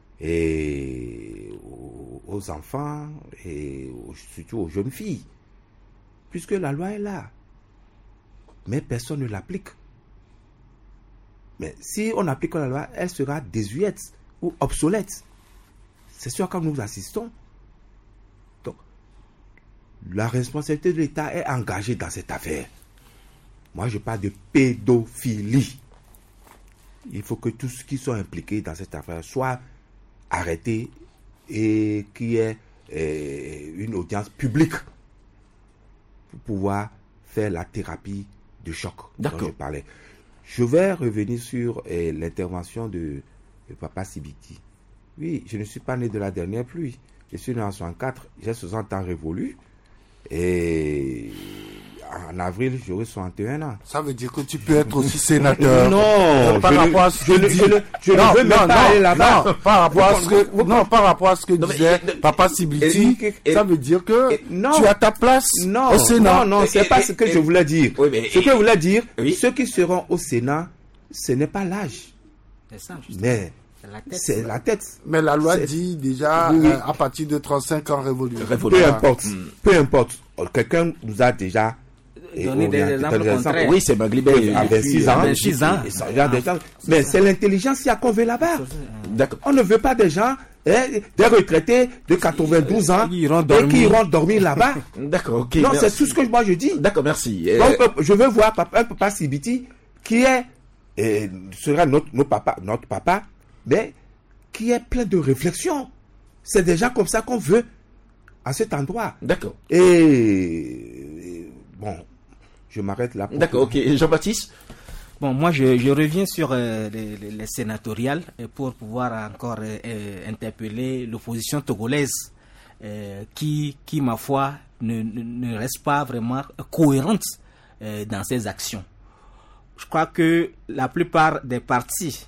aux enfants et surtout aux jeunes filles. Puisque la loi est là, mais personne ne l'applique. Mais si on applique la loi, elle sera désuète ou obsolète. C'est sûr que nous assistons. Donc, la responsabilité de l'État est engagée dans cette affaire. Moi, je parle de pédophilie. Il faut que tous ceux qui sont impliqués dans cette affaire soient arrêtés et qu'il y ait une audience publique pour pouvoir faire la thérapie de choc dont je parlais. Je vais revenir sur l'intervention de Papa Sibiti. Oui, je ne suis pas né de la dernière pluie. Je suis né en 64, j'ai 60 ans révolus. Et en avril, j'aurai 61 ans. Ça veut dire que tu peux être aussi sénateur. Non, par rapport à ce que je ne veux même pas aller là-bas. Par rapport à ce que disait Papa Sibliti, ça veut dire que tu as ta place au Sénat. Non, c'est pas ce que je voulais dire. Ce que je voulais dire, ceux qui seront au Sénat, ce n'est pas l'âge. C'est ça, justement. Mais c'est la tête. Mais la loi dit déjà à partir de 35 ans révolu. Peu importe. Quelqu'un nous a déjà donné des exemples contraires. Oui, c'est Maglibé à 26 ans. Mais c'est l'intelligence qui a convé là-bas. On ne veut pas des gens, des retraités de 92 ans qui iront dormir là-bas. D'accord, ok. Non, c'est tout ce que moi je dis. D'accord, merci. Donc, je veux voir un papa Sibiti qui sera notre papa, mais qui est plein de réflexion. C'est des gens comme ça qu'on veut à cet endroit. D'accord. Et bon, je m'arrête là. D'accord, ok. Jean-Baptiste? Bon, moi, je reviens sur les sénatoriales pour pouvoir encore interpeller l'opposition togolaise qui, ma foi, ne reste pas vraiment cohérente dans ses actions. Je crois que la plupart des partis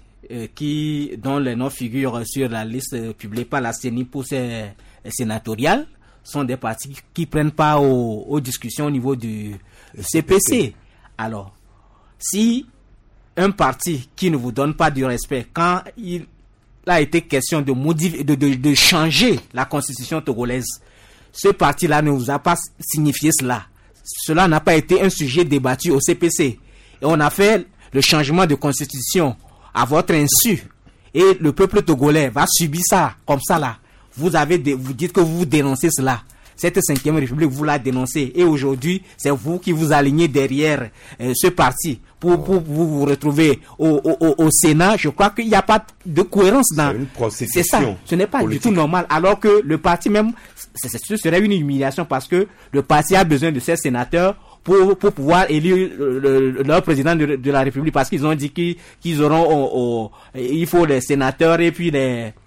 dont les noms figurent sur la liste publiée par la CENI pour ces sénatoriales sont des partis qui prennent pas aux discussions au niveau du CPC. Alors, si un parti qui ne vous donne pas du respect, quand il a été question de modifier, de changer la constitution togolaise, ce parti-là ne vous a pas signifié cela. Cela n'a pas été un sujet débattu au CPC. Et on a fait le changement de constitution à votre insu. Et le peuple togolais va subir ça, comme ça là. Vous dites que vous dénoncez cela. Cette 5e République, vous la dénoncez. Et aujourd'hui, c'est vous qui vous alignez derrière ce parti pour vous retrouver au Sénat. Je crois qu'il n'y a pas de cohérence dans... C'est ça. Ce n'est pas politique. Du tout normal. Alors que le parti même, ce serait une humiliation parce que le parti a besoin de ces sénateurs pour pouvoir élire leur président de la République, parce qu'ils ont dit qu'ils auront il faut les sénateurs et puis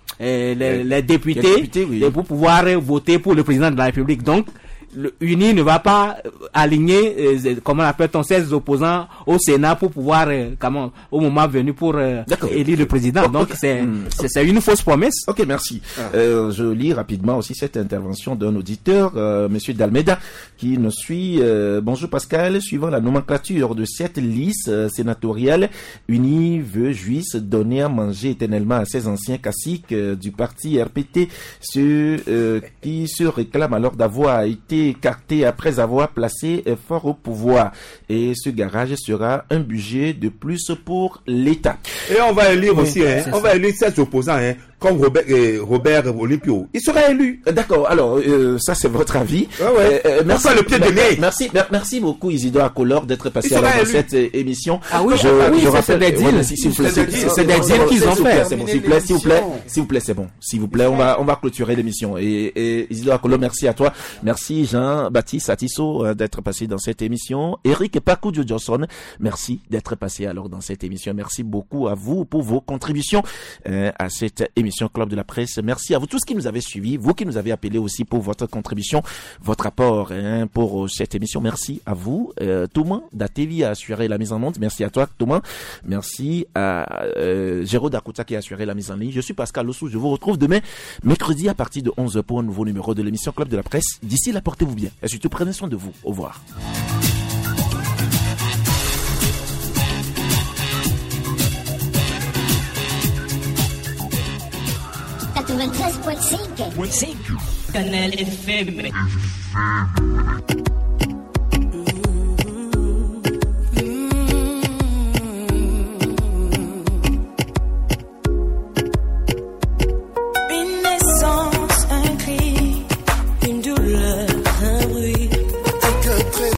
les députés pour pouvoir voter pour le président de la République. Donc l'UNI ne va pas aligner, comment appelle-t-on, 16 opposants au Sénat pour pouvoir, au moment venu pour élire le président. Donc c'est une fausse promesse. Ok, merci. Je lis rapidement aussi cette intervention d'un auditeur, Monsieur Dalmeda, qui nous suit. Bonjour Pascal, suivant la nomenclature de cette liste sénatoriale, UNI veut juice donner à manger éternellement à ces anciens caciques du parti RPT, ceux qui se réclament alors d'avoir été écarté après avoir placé fort au pouvoir. Et ce garage sera un budget de plus pour l'État. Et on va élire aussi, on va élire 16 opposants, comme Robert Olympio. Il sera élu. D'accord, alors ça c'est votre avis. Merci le pied de nez. Merci beaucoup Isidore Akolor d'être passé dans cette émission. Ah oui, je rappelle des deals. C'est des deals qu'ils ont fait. S'il vous plaît, c'est bon. S'il vous plaît, on va clôturer l'émission. Et Isidore Akolor, merci à toi. Merci Jean-Baptiste Atisso d'être passé dans cette émission. Eric Pakudio Johnson, merci d'être passé alors dans cette émission. Merci beaucoup à vous pour vos contributions à cette émission. émission Club de la Presse. Merci à vous tous qui nous avez suivis, vous qui nous avez appelés aussi pour votre contribution, votre apport pour cette émission. Merci à vous. Thomas Datevi a assuré la mise en onde. Merci à toi, Thomas. Merci à Géraud Dakuta qui a assuré la mise en ligne. Je suis Pascal Lossou. Je vous retrouve demain, mercredi, à partir de 11h pour un nouveau numéro de l'émission Club de la Presse. D'ici là, portez-vous bien. Et surtout, prenez soin de vous. Au revoir. .5 Canal FM.